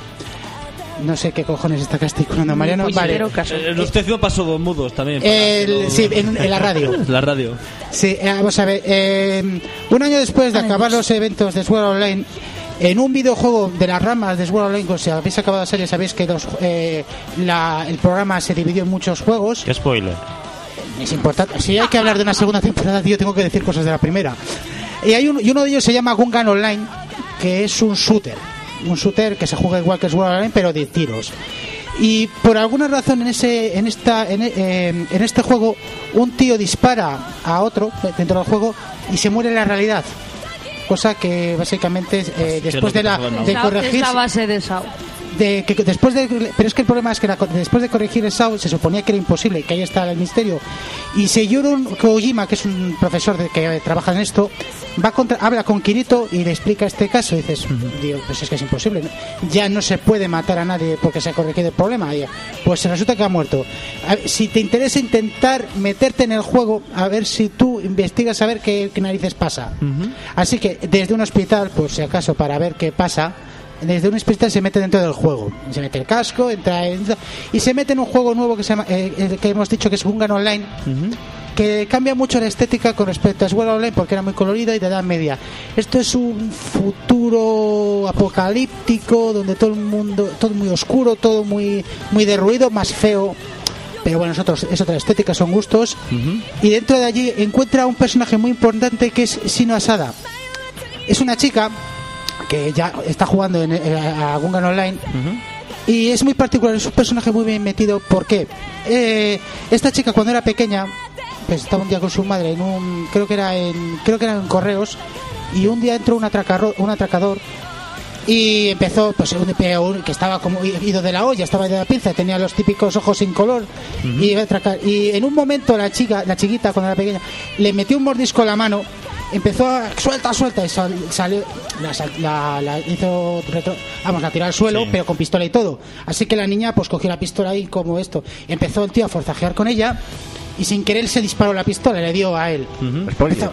No sé qué cojones está gesticulando Mariano. Pues Vale. cero caso. Eh, usted no pasó dos mudos también. para El- que lo- sí, en, en la radio. La radio. Sí, eh, vamos a ver. eh, un año después de acabar los eventos de Sword Art Online, en un videojuego de las ramas de Sword Art Online, si habéis acabado la serie, sabéis que los, eh, la- el programa se dividió en muchos juegos. Qué spoiler. Es importante. Si hay que hablar de una segunda temporada, tío, tengo que decir cosas de la primera. Y, hay un- y uno de ellos se llama Gungan Online, que es un shooter. Un shooter que se juega igual que Sword Art Online, pero de tiros. Y por alguna razón en ese en esta en, eh, en este juego un tío dispara a otro dentro del juego y se muere en la realidad, cosa que básicamente eh, que después no de la pasa nada. de Es la- corregir es la base de Sao. de que que después de pero es que el problema es que la- después de corregir el S A O se suponía que era imposible, que ahí está el misterio, y Seiyuro Kojima, que es un profesor de, que trabaja en esto, va contra, habla con Kirito y le explica este caso y dices, digo, pues es que es imposible, ¿no? Ya no se puede matar a nadie porque se ha corregido el problema. Y, pues resulta que ha muerto. A ver, si te interesa intentar meterte en el juego, a ver si tú investigas a ver qué, qué narices pasa. Así que desde un hospital, por si acaso, para ver qué pasa, desde un hospital se mete dentro del juego, se mete el casco, entra en- y se mete en un juego nuevo que se llama, eh, el que hemos dicho que es Gungan Online, que cambia mucho la estética con respecto a Sword Art Online porque era muy colorida y de edad media. Esto es un futuro apocalíptico donde todo el mundo, todo muy oscuro, todo muy muy derruido, más feo. Pero bueno, nosotros es otra estética, son gustos. Y dentro de allí encuentra un personaje muy importante que es Shino Asada. Es una chica que ya está jugando en, eh, a Gungan Online. Y es muy particular, es un personaje muy bien metido. ¿Por qué? Eh, esta chica cuando era pequeña, pues estaba un día con su madre en un, creo que era en, creo que era en Correos, y un día entró un atracador, un atracador y empezó, pues un peón que estaba como ido de la olla, estaba de la pinza, tenía los típicos ojos sin color y iba a atracar. Y en un momento la chica, la chiquita cuando era pequeña, le metió un mordisco en la mano. Empezó a suelta, suelta y sal- salió, la, sal- la, la hizo retro, vamos, la tiró al suelo, Sí. pero con pistola y todo. Así que la niña pues cogió la pistola ahí como esto. Empezó el tío a forzajear con ella y sin querer se disparó la pistola, le dio a él. Spoiler. Empezó-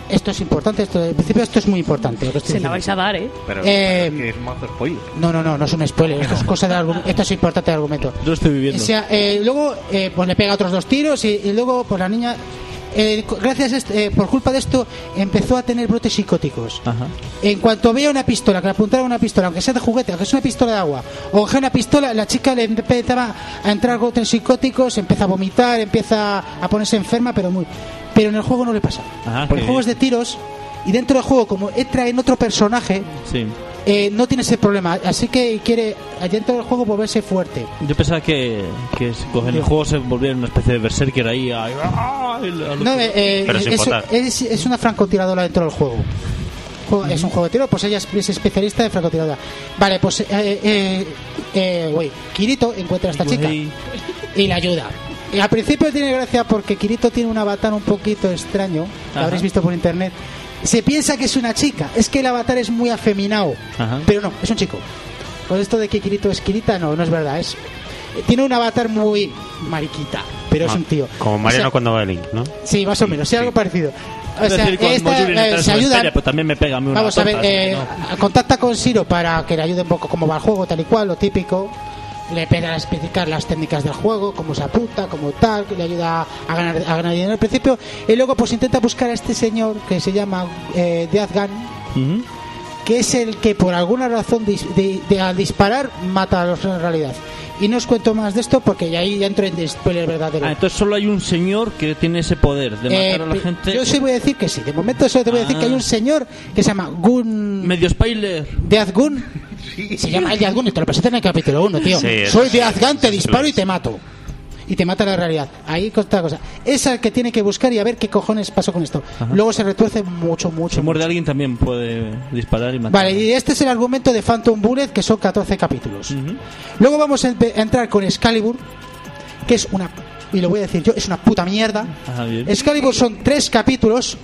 esto es importante, esto, en principio esto es muy importante. Lo que estoy Se la diciendo. vais a dar, ¿eh? Pero, Eh, pero es que es más spoiler. No, no, no, no es un spoiler, esto es cosa de argumento, esto es importante de argumento. Yo estoy viviendo. O sea, eh, luego eh, pues le pega otros dos tiros y, y luego pues la niña eh, gracias a este, eh, por culpa de esto empezó a tener brotes psicóticos. Ajá. En cuanto veía una pistola, que le apuntara una pistola, aunque sea de juguete, aunque sea una pistola de agua, o que sea una pistola, la chica le empezaba a entrar brotes psicóticos, empieza a vomitar, empieza a ponerse enferma, pero muy, pero en el juego no le pasa. Ajá, Porque el qué juego es de tiros y dentro del juego, como entra en otro personaje, Sí. eh, no tiene ese problema, así que quiere dentro del juego volverse fuerte. Yo pensaba que, que si cogen el juego se volvía una especie de berserker ahí. Ay, ay, la- No, eh, eh, Pero sin es, votar. es, es una francotiradora dentro del juego. Juego- Es un juego de tiro, pues ella es, es especialista de francotiradora. Vale, pues, eh, eh, eh, güey, Kirito encuentra a esta chica Güey. y la ayuda. Y al principio tiene gracia porque Kirito tiene un avatar un poquito extraño, lo Ajá. habréis visto por internet. Se piensa que es una chica, es que el avatar es muy afeminado, Ajá. pero no, es un chico. Con esto de que Kirito es Kirita, no, no es verdad, es tiene un avatar muy mariquita, pero es un tío. Como O Mariano sea, cuando va de Link, ¿no? Sí, más o menos, sí, algo parecido. O Es sea, decir, cuando esta, Yuri eh, entra en se su ayudan. misteria, pues también me pega a mí una Vamos a ver, torta, eh, así, contacta con Siro para que le ayude un poco cómo va el juego, tal y cual, lo típico. Le pega a explicar las técnicas del juego, cómo se apunta, cómo tal, que le ayuda a ganar, a ganar dinero al principio. Y luego pues intenta buscar a este señor que se llama eh, Death Gun, ¿no? Ujú. que es el que por alguna razón dis- de, de- al disparar mata a los en realidad. Y no os cuento más de esto porque ya ahí ya entro en spoiler verdadero. Ah, entonces solo hay un señor que tiene ese poder de matar Eh, a la pe- gente. Yo sí voy a decir que sí. De momento solo te voy a decir Ah. que hay un señor que se llama Gun... Medio spoiler. Death Gun. Se llama el Death Gun y te lo presentan en el capítulo uno, tío. Sí, eso Soy sí, Death Gun, te eso disparo sí. y te mato. Y te mata la realidad. Ahí con otra cosa. Es el que tiene que buscar y a ver qué cojones pasó con esto. Ajá. Luego se retuerce mucho, mucho. Si muerde mucho. a alguien también puede disparar y matar. Vale, y este es el argumento de Phantom Bullet, que son catorce capítulos. Ujú. Luego vamos a, empe- a entrar con Excalibur, que es una... Y lo voy a decir yo, es una puta mierda. Ajá, bien. Excalibur son tres capítulos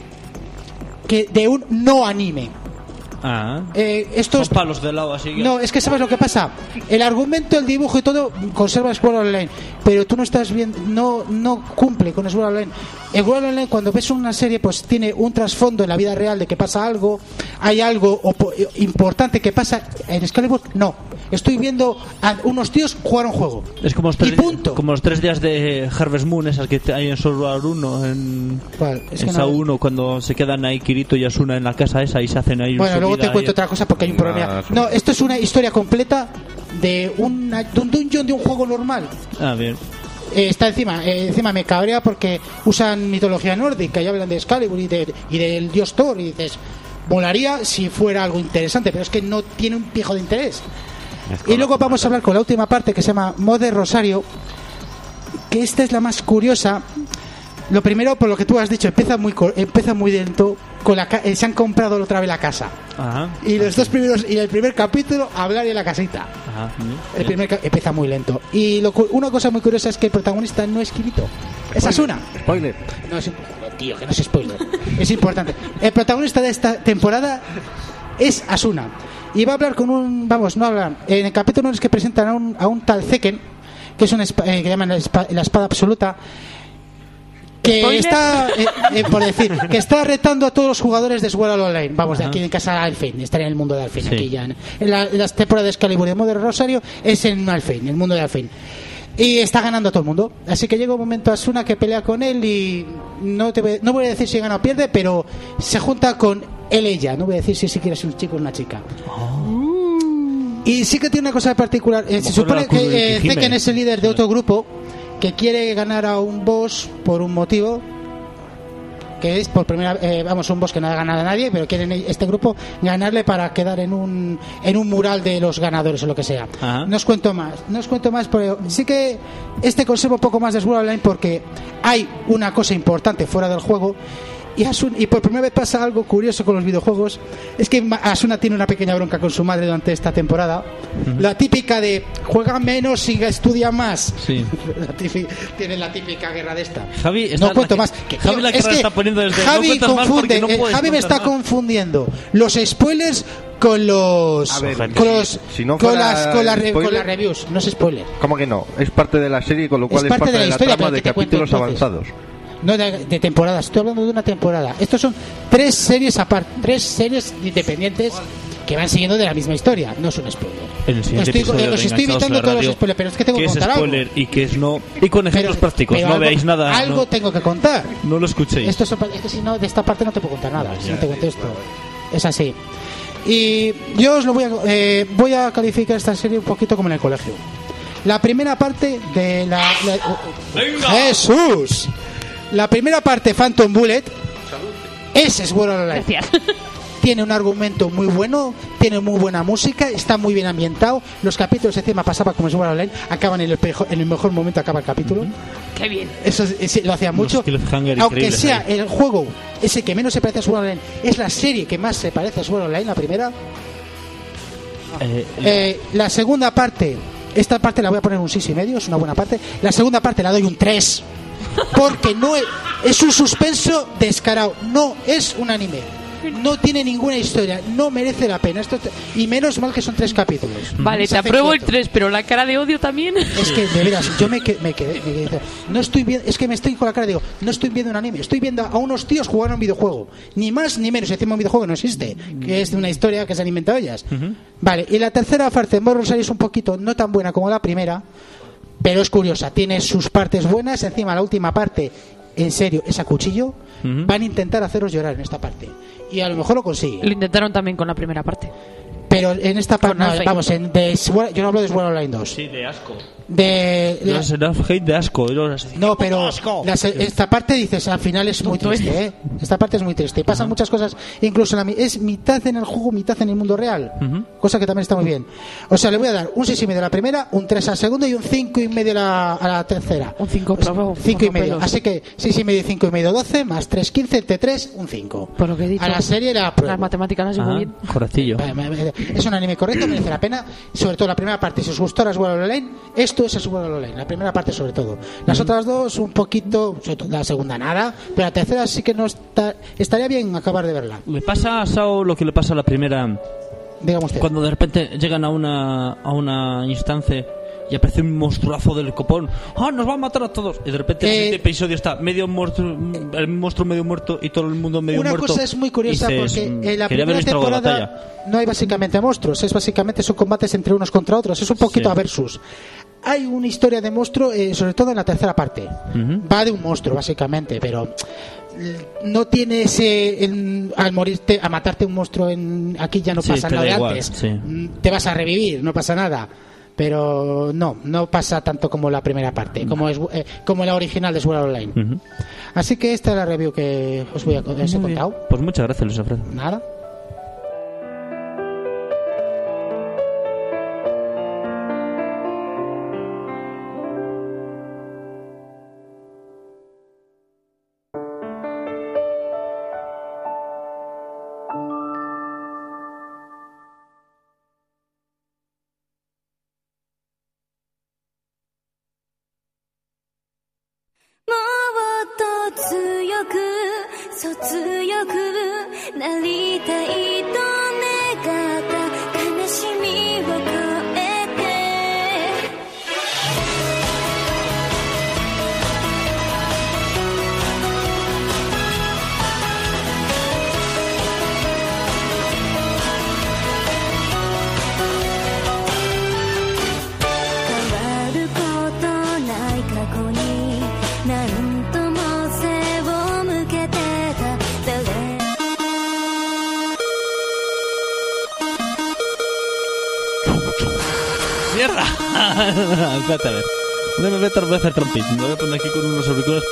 que de un no anime. Ah. Eh, esto Son es... palos de lado así. que- No, es que sabes lo que pasa. El argumento, el dibujo y todo conserva Sword Art Online, pero tú no estás viendo, no no cumple con Sword Art Online. El Sword Art Online, cuando ves una serie, pues tiene un trasfondo en la vida real de que pasa algo, hay algo opo- importante que pasa. En Excalibur no. Estoy viendo a unos tíos jugar un juego. Es como los, Y tres, punto. como los tres días de Harvest Moon, esas que hay en Sword Art uno, en, ¿Cuál? Es que en no- Sao uno, cuando se quedan ahí Kirito y Asuna en la casa esa y se hacen ahí Bueno, su luego vida te cuento ahí. otra cosa porque hay un problema. Ah, sí. No, esto es una historia completa de, una, de un dungeon de un juego normal. Ah, bien. Eh, está encima, eh, encima me cabrea porque usan mitología nórdica y hablan de Excalibur y, de, y del dios Thor y dices, molaría si fuera algo interesante, pero es que no tiene un pijo de interés. Y luego vamos a hablar con la última parte que se llama Mode Rosario, que esta es la más curiosa. Lo primero, por lo que tú has dicho, empieza muy co- empieza muy lento. Con la ca- eh, se han comprado otra vez la casa. Ajá. Y los dos primeros y el primer capítulo hablar de la casita. Ajá. bien. El primer ca- empieza muy lento. Y lo cu- una cosa muy curiosa es que el protagonista no es Kirito, es Asuna. Spoiler. No es importante, tío, que no es spoiler. Es importante. El protagonista de esta temporada es Asuna. Y va a hablar con un. Vamos, no hablan. En el capítulo es que presentan a un, a un tal Zeken, que es un espa- eh, que llaman la espa- la espada absoluta. Que ¿Spoiler? está, eh, eh, por decir, que está retando a todos los jugadores de Sword Art Online. Vamos, de aquí en casa de Alfheim, estaría en el mundo de Alfheim. Sí. Aquí ya. En, en la, en las temporadas de Excalibur y de Modern Rosario es en Alfheim, en el mundo de Alfheim. Y está ganando a todo el mundo. Así que llega un momento Asuna que pelea con él y no te voy, no voy a decir si gana o pierde, pero se junta con él ella. No voy a decir si siquiera es un chico o una chica. Y sí que tiene una cosa particular. Eh, se Como fuera supone que Kubrick y eh, Tekken Jiménez. es el líder de otro grupo que quiere ganar a un boss por un motivo. Que es por primera eh, vamos, un boss que no ha ganado a nadie, pero quieren este grupo ganarle para quedar en un en un mural de los ganadores o lo que sea. Ajá. No os cuento más, no os cuento más, pero sí que este conserva un poco más de Sword Art Online porque hay una cosa importante fuera del juego. Y, Asuna, y por primera vez pasa algo curioso con los videojuegos. Es que Ma- Asuna tiene una pequeña bronca con su madre durante esta temporada. La típica de juega menos y estudia más. Sí. La típica- tiene la típica guerra de esta. Javi está- No cuento la- más. Que, Javi la es cara que está poniendo desde- no Javi cuentas más confunde. porque no eh, puedes Javi me contar está más. confundiendo los spoilers con los A ver, con los si no con fuera las con, las re- con spoiler- las reviews. No es spoiler. ¿Cómo que no? Es parte de la serie, con lo cual Es es parte parte de la de la historia, trama pero de ¿qué te cuento capítulos entonces? avanzados. No de, de temporadas, estoy hablando de una temporada. Estos son tres series aparte, tres series independientes que van siguiendo de la misma historia. No es un spoiler. En el siguiente estoy, episodio eh, os de estoy Enganchados evitando en la todos radio, los spoilers, pero es que tengo que es contar spoiler algo. y que es no. Y con ejemplos Pero- prácticos. pero No algo, veáis nada. Algo no, tengo que contar. no lo escuchéis. Esto es, es que si no, de esta parte no te puedo contar nada. Si no te cuento esto. Es así. Y yo os lo voy a, eh, voy a calificar esta serie un poquito como en el colegio. La primera parte de la... la- ¡Jesús! La primera parte, Phantom Bullet, es Sword Art Online. Gracias. Tiene un argumento muy bueno, tiene muy buena música, está muy bien ambientado. Los capítulos encima pasaba como Sword Art Online, acaban en el, pejo- en el mejor momento, acaba el capítulo. Qué bien. Eso es- es- lo hacía mucho. cliffhanger Aunque increíbles sea ahí. el juego ese que menos se parece a Sword Art Online, es la serie que más se parece a Sword Art Online, la primera. Eh, Eh, la segunda parte, esta parte la voy a poner un seis y medio, es una buena parte. La segunda parte la doy un tres, porque no es, es un suspenso descarado, no es un anime. No tiene ninguna historia, no merece la pena. Esto te- y menos mal que son tres capítulos. Vale, Se te hace apruebo el corto. tres, pero la cara de odio también. Es que, de veras, yo me, que- me quedé, me quedé- no estoy viendo, es que me estoy con la cara, digo, no estoy viendo un anime, estoy viendo a unos tíos jugar a un videojuego, ni más ni menos, encima un videojuego que no existe, que es de una historia que se han inventado ellas. Vale, y la tercera parte, Moral Series, es un poquito no tan buena como la primera, pero es curiosa, tiene sus partes buenas, encima la última parte, en serio, es a cuchillo, van a intentar haceros llorar en esta parte, y a lo mejor lo consiguen. Lo intentaron también con la primera parte. Pero en esta parte, Con Alfred. vamos, en, de, Sword- yo no hablo de Sword Art Online dos, sí, de asco. de, de- Los enough hate de asco. y los así, No, pero asco. la se- esta parte dices al final es muy triste, ¿eh? Esta parte es muy triste. Y pasan muchas cosas, incluso la mi- es mitad en el juego, mitad en el mundo real. Cosa que también está muy bien. O sea, le voy a dar un seis y medio a la primera, un tres a la segunda y un cinco y medio a la, a la tercera. Un cinco, Pues, bravo, cinco y por medio. pelos. Así que seis y medio y cinco y medio, doce, más tres, quince, entre tres, un cinco. Por lo que he dicho. A la serie la Las apruebo. matemáticas las llevo Ajá, bien. correctillo. Vale, vale, vale. Es un anime correcto, merece la pena. Sobre todo la primera parte, si os gustó la Sword Art Online, esto es el Sword Art Online. La primera parte, sobre todo. Las otras dos, un poquito. Sobre todo la segunda, nada. Pero la tercera sí que no está. Estaría bien acabar de verla. Le pasa a Sao lo que le pasa a la primera. Digamos usted. Cuando de repente llegan a una, a una instancia y aparece un monstruazo del copón. ¡Ah, nos va a matar a todos! Y de repente Eh, el siguiente episodio está medio monstruo, el monstruo medio muerto y todo el mundo medio Una muerto. cosa es muy curiosa Y dices, porque mm, en la quería haber primera visto algo de la temporada batalla. no hay básicamente monstruos, es básicamente son combates entre unos contra otros, es un poquito Sí. a versus. Hay una historia de monstruo, eh, sobre todo en la tercera parte. Ujú. Va de un monstruo, básicamente, pero mm, no tiene ese. en- al morirte, a matarte un monstruo en, aquí ya no Sí, pasa te nada da de igual, antes. sí. Mm, Te vas a revivir, no pasa nada. Pero no, no pasa tanto como la primera parte, como es eh, como la original de Sword Art Online. Ujú. Así que esta es la review que os voy a os he Muy bien. contado. Pues muchas gracias, Luis Alfredo. Nada. ¡Mierda! Espérate, a ver. Voy a meter, voy a hacer trampis. Me voy a poner aquí con unos auriculares.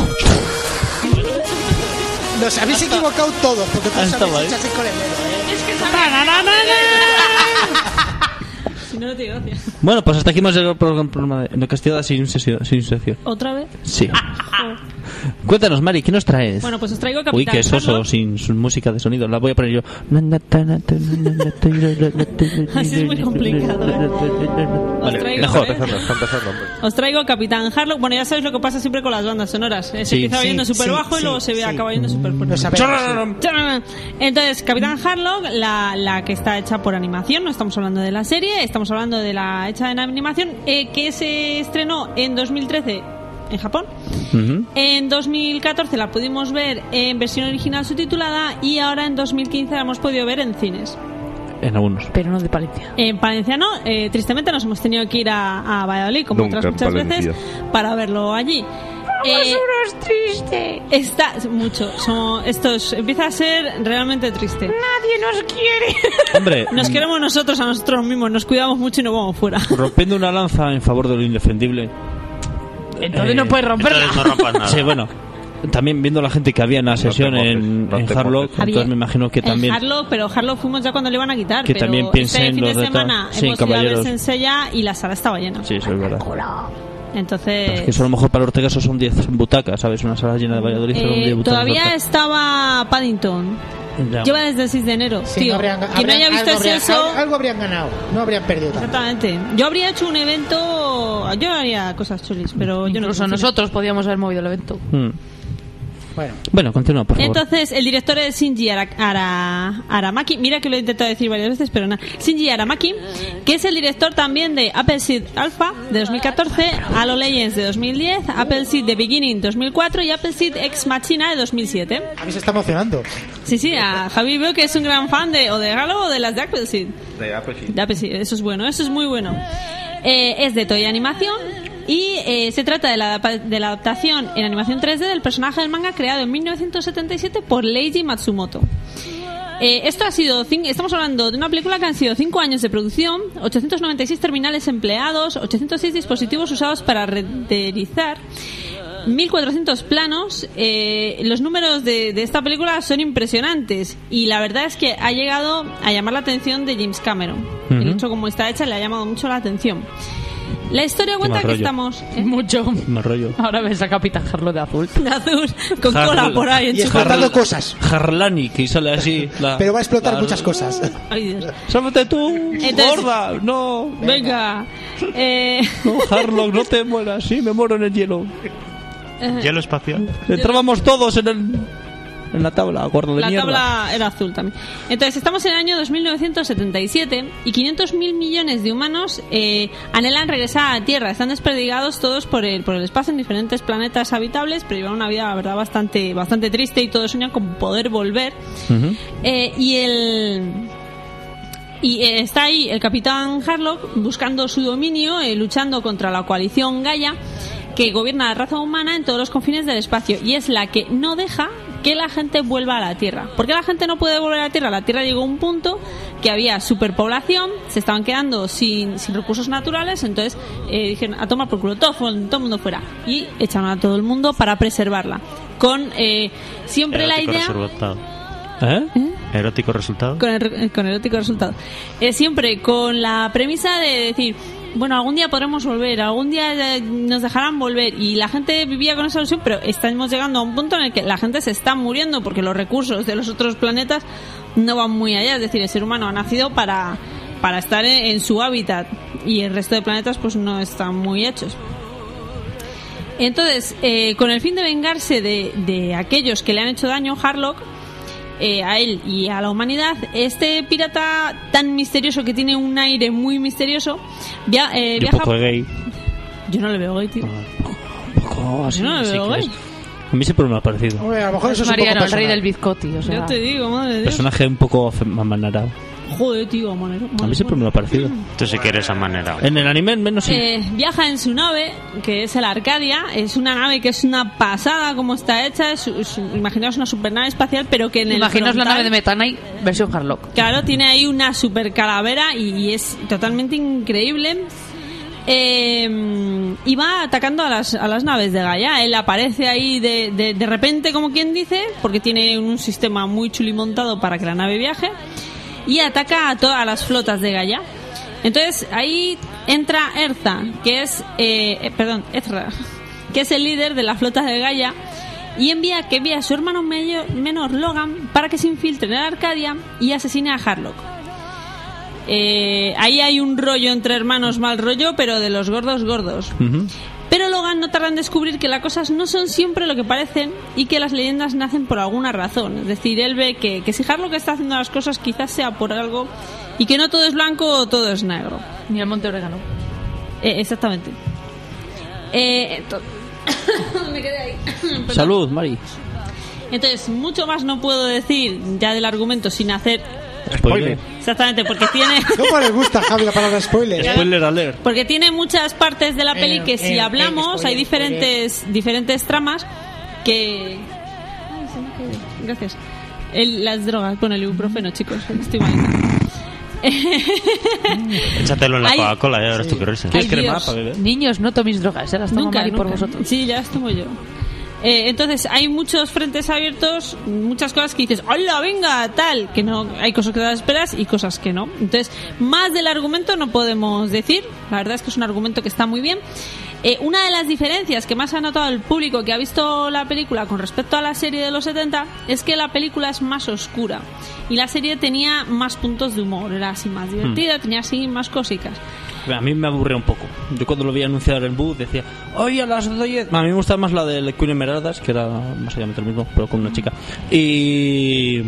Los habéis equivocado todos, porque todos Estaba habéis ahí. hecho así con el dedo, ¿eh? Es que si no, no tiene gracia. Bueno, pues hasta aquí hemos llegado por el programa de Castigada sin sección. Sin sección. ¿Otra vez? Sí. Cuéntanos, Mari, ¿qué nos traes? Bueno, pues os traigo Capitán Uy, qué soso, Harlock. sin su música de sonido. La voy a poner yo. Así es muy complicado. Vale, Os traigo, mejor. ¿eh? Empezarlo, está empezando, hombre. Os traigo Capitán Harlock. Bueno, ya sabéis lo que pasa siempre con las bandas sonoras. Eh, Se Sí, empieza sí, oyendo súper sí, bajo y sí, luego se ve sí. acaba oyendo súper fuerte. Lo sabemos, sí. ¡Tarán! Entonces, Capitán Harlock, la, la que está hecha por animación, no estamos hablando de la serie, estamos hablando de la hecha en animación, eh, que se estrenó en dos mil trece en Japón. Uh-huh. En dos mil catorce la pudimos ver en versión original subtitulada y ahora en dos mil quince la hemos podido ver en cines. En algunos. Pero no de Palencia. En Palencia no, eh, tristemente nos hemos tenido que ir a, a Valladolid, como Nunca otras muchas en veces, para verlo allí. Eh, es triste. está mucho, son, esto es- empieza a ser realmente triste. Nadie nos quiere. Hombre, Nos queremos nosotros a nosotros mismos, nos cuidamos mucho y nos vamos fuera. rompiendo una lanza en favor de lo indefendible. Entonces Eh, no puedes romperla. Entonces no rompas nada. Sí, bueno. También viendo la gente que había en la sesión te mojes, en, no en te Harlock, mojes. entonces me imagino que En también... Harlock, pero Harlock fuimos ya cuando le iban a quitar. Que pero también piensen este fin los de de semana tal- sí, hemos ido a ver caballeros. Senseiya y la sala estaba llena. Sí, eso es verdad. Entonces... Es que eso a lo mejor para Ortega eso son diez butacas, ¿sabes? Una sala llena de Valladolid son eh, diez butacas. todavía Ortega. estaba Paddington. Ya. Lleva desde el seis de enero. Sí, Tío, no habrían- quien no habrían- haya visto algo, habrían, eso... algo- algo habrían ganado, no habrían perdido tanto. Exactamente. Yo habría hecho un evento... Yo haría cosas chulis, pero yo no... Incluso tengo cine. nosotros podíamos haber movido el evento. Mm. Bueno, Bueno, continúa, por favor. Entonces, el director es Shinji Ara- Ara- Aramaki. Mira que lo he intentado decir varias veces, pero nada. Shinji Aramaki, que es el director también de Appleseed Alpha de dos mil catorce, Halo Legends de dos mil diez, Appleseed The Beginning dos mil cuatro y Appleseed Ex Machina de dos mil siete. a mí se está emocionando. Sí, sí, a Javi veo que es un gran fan de o de Halo o de las de Appleseed. De Apple sí. De Appleseed, eso es bueno, eso es muy bueno. Eh, es de Toei Animación y eh, se trata de la, adap- de la adaptación en animación tres D del personaje del manga creado en mil novecientos setenta y siete por Leiji Matsumoto. Eh, esto ha sido cin- estamos hablando de una película que han sido cinco años de producción, ochocientos noventa y seis terminales empleados, ochocientos seis dispositivos usados para renderizar, mil cuatrocientos planos. Eh, los números de, de esta película son impresionantes y la verdad es que ha llegado a llamar la atención de James Cameron. El Ujú. hecho como está hecha le ha llamado mucho la atención. La historia cuenta mal que rollo. estamos ¿eh? Mucho. Me rollo. Ahora ves a Capitán Harlock de azul. de azul con Harl- cola por ahí en Y su explotando Harl- cosas, Harlani, que sale así. La, pero va a explotar la- muchas cosas. Ay, Dios. ¡Sálvate tú! Entonces- ¡Gorda! ¡No! Venga. Eh, No, Harlock, no te mueras. Sí, me muero en el hielo. Hielo espacial. Entrábamos todos en el... En la tabla, gordo de la mierda. tabla era azul también. Entonces, estamos en el año dos mil novecientos setenta y siete y quinientos mil millones de humanos eh, anhelan regresar a la Tierra. Están desperdigados todos por el, por el espacio en diferentes planetas habitables, pero llevan una vida, la verdad, bastante, bastante triste y todos sueñan con poder volver. Ujú. Eh, y el... Y eh, está ahí el capitán Harlock buscando su dominio, eh, luchando contra la coalición Gaia, que gobierna la raza humana en todos los confines del espacio y es la que no deja que la gente vuelva a la Tierra. ¿Por qué la gente no puede volver a la Tierra? La Tierra llegó a un punto que había superpoblación, se estaban quedando sin, sin recursos naturales, entonces eh, dijeron a tomar por culo, todo, fu- todo el mundo fuera. Y echaron a todo el mundo para preservarla. Con eh, siempre la Erótico idea... resultado. ¿Eh? Erótico resultado. Con, el, con erótico resultado. Eh, siempre con la premisa de decir, bueno, algún día podremos volver, algún día eh, nos dejarán volver. Y la gente vivía con esa ilusión, pero estamos llegando a un punto en el que la gente se está muriendo porque los recursos de los otros planetas no van muy allá. Es decir, el ser humano ha nacido para, para estar en, en su hábitat y el resto de planetas pues no están muy hechos. Entonces, eh, con el fin de vengarse de, de aquellos que le han hecho daño, Harlock, eh, a él y a la humanidad, este pirata tan misterioso que tiene un aire muy misterioso, via- eh, Y un viaja... poco de gay. Yo no le veo gay, tío. Un poco así. Yo no le sí veo que gay. es. A mí siempre me ha parecido. Hombre, a lo mejor eso es un Mariano, poco el rey personal. del bizcotti. O sea, Yo te digo, madre de Dios. Personaje un poco fe- amanarado. Joder, tío, manero. A mí siempre me lo ha parecido. Tú sí que eres amanera. En el anime menos sí. Eh, viaja en su nave, que es el Arcadia. Es una nave que es una pasada como está hecha. Es, es- imaginaos una supernave espacial, pero que en el imaginaos la frontal- nave de Metanai versión Harlock. Claro, tiene ahí una super calavera y, y es totalmente increíble. Eh, y va atacando a las, a las naves de Gaia. Él aparece ahí de, de, de repente, como quien dice, porque tiene un sistema muy chuli montado para que la nave viaje, y ataca a todas las flotas de Gaia. Entonces ahí entra Erza, que es, eh, eh, perdón, Ezra, que es el líder de la flota de Gaia, y envía que envía a su hermano medio- menor Logan para que se infiltre en la Arcadia y asesine a Harlock. Eh, ahí hay un rollo entre hermanos, mal rollo, pero de los gordos gordos. Ujú. Pero Logan no tarda en descubrir que las cosas no son siempre lo que parecen y que las leyendas nacen por alguna razón. Es decir, él ve que, que si Harlock está haciendo las cosas quizás sea por algo y que no todo es blanco o todo es negro. Ni el monte orégano. Eh, exactamente. Eh, ento- Me quedé ahí. Perdón. Salud, Mari. Entonces, mucho más no puedo decir ya del argumento sin hacer... Spoiler. Exactamente, porque tiene... ¿Cómo le gusta, Javi, la palabra spoiler? Spoiler alert. Porque tiene muchas partes de la peli Eh, que si eh, hablamos eh, spoiler, hay diferentes diferentes tramas que... Ay, se me ha caído. Gracias. El- las drogas, bueno, el ibuprofeno, chicos, estoy malita. Échatelo en la Hay- Coca-Cola, ya verás tú qué risa. Ay, ¿Quieres crema Dios. para beber? Niños, no toméis drogas, ya las tomo Nunca, Mari por nunca. vosotros. Sí, ya las tomo yo. Eh, entonces hay muchos frentes abiertos, muchas cosas que dices, ¡hola, venga! Tal, que no, hay cosas que te las esperas y cosas que no. Entonces, más del argumento no podemos decir. La verdad es que es un argumento que está muy bien. Eh, una de las diferencias que más ha notado el público que ha visto la película con respecto a la serie de los setenta es que la película es más oscura y la serie tenía más puntos de humor, era así más divertida, Hmm. tenía así más cositas. A mí me aburre un poco. Yo cuando lo vi anunciar en el bus decía, oye, a las diez. A mí me gustaba más la de Queen Emeraldas, que era básicamente lo mismo, pero con una chica. Y...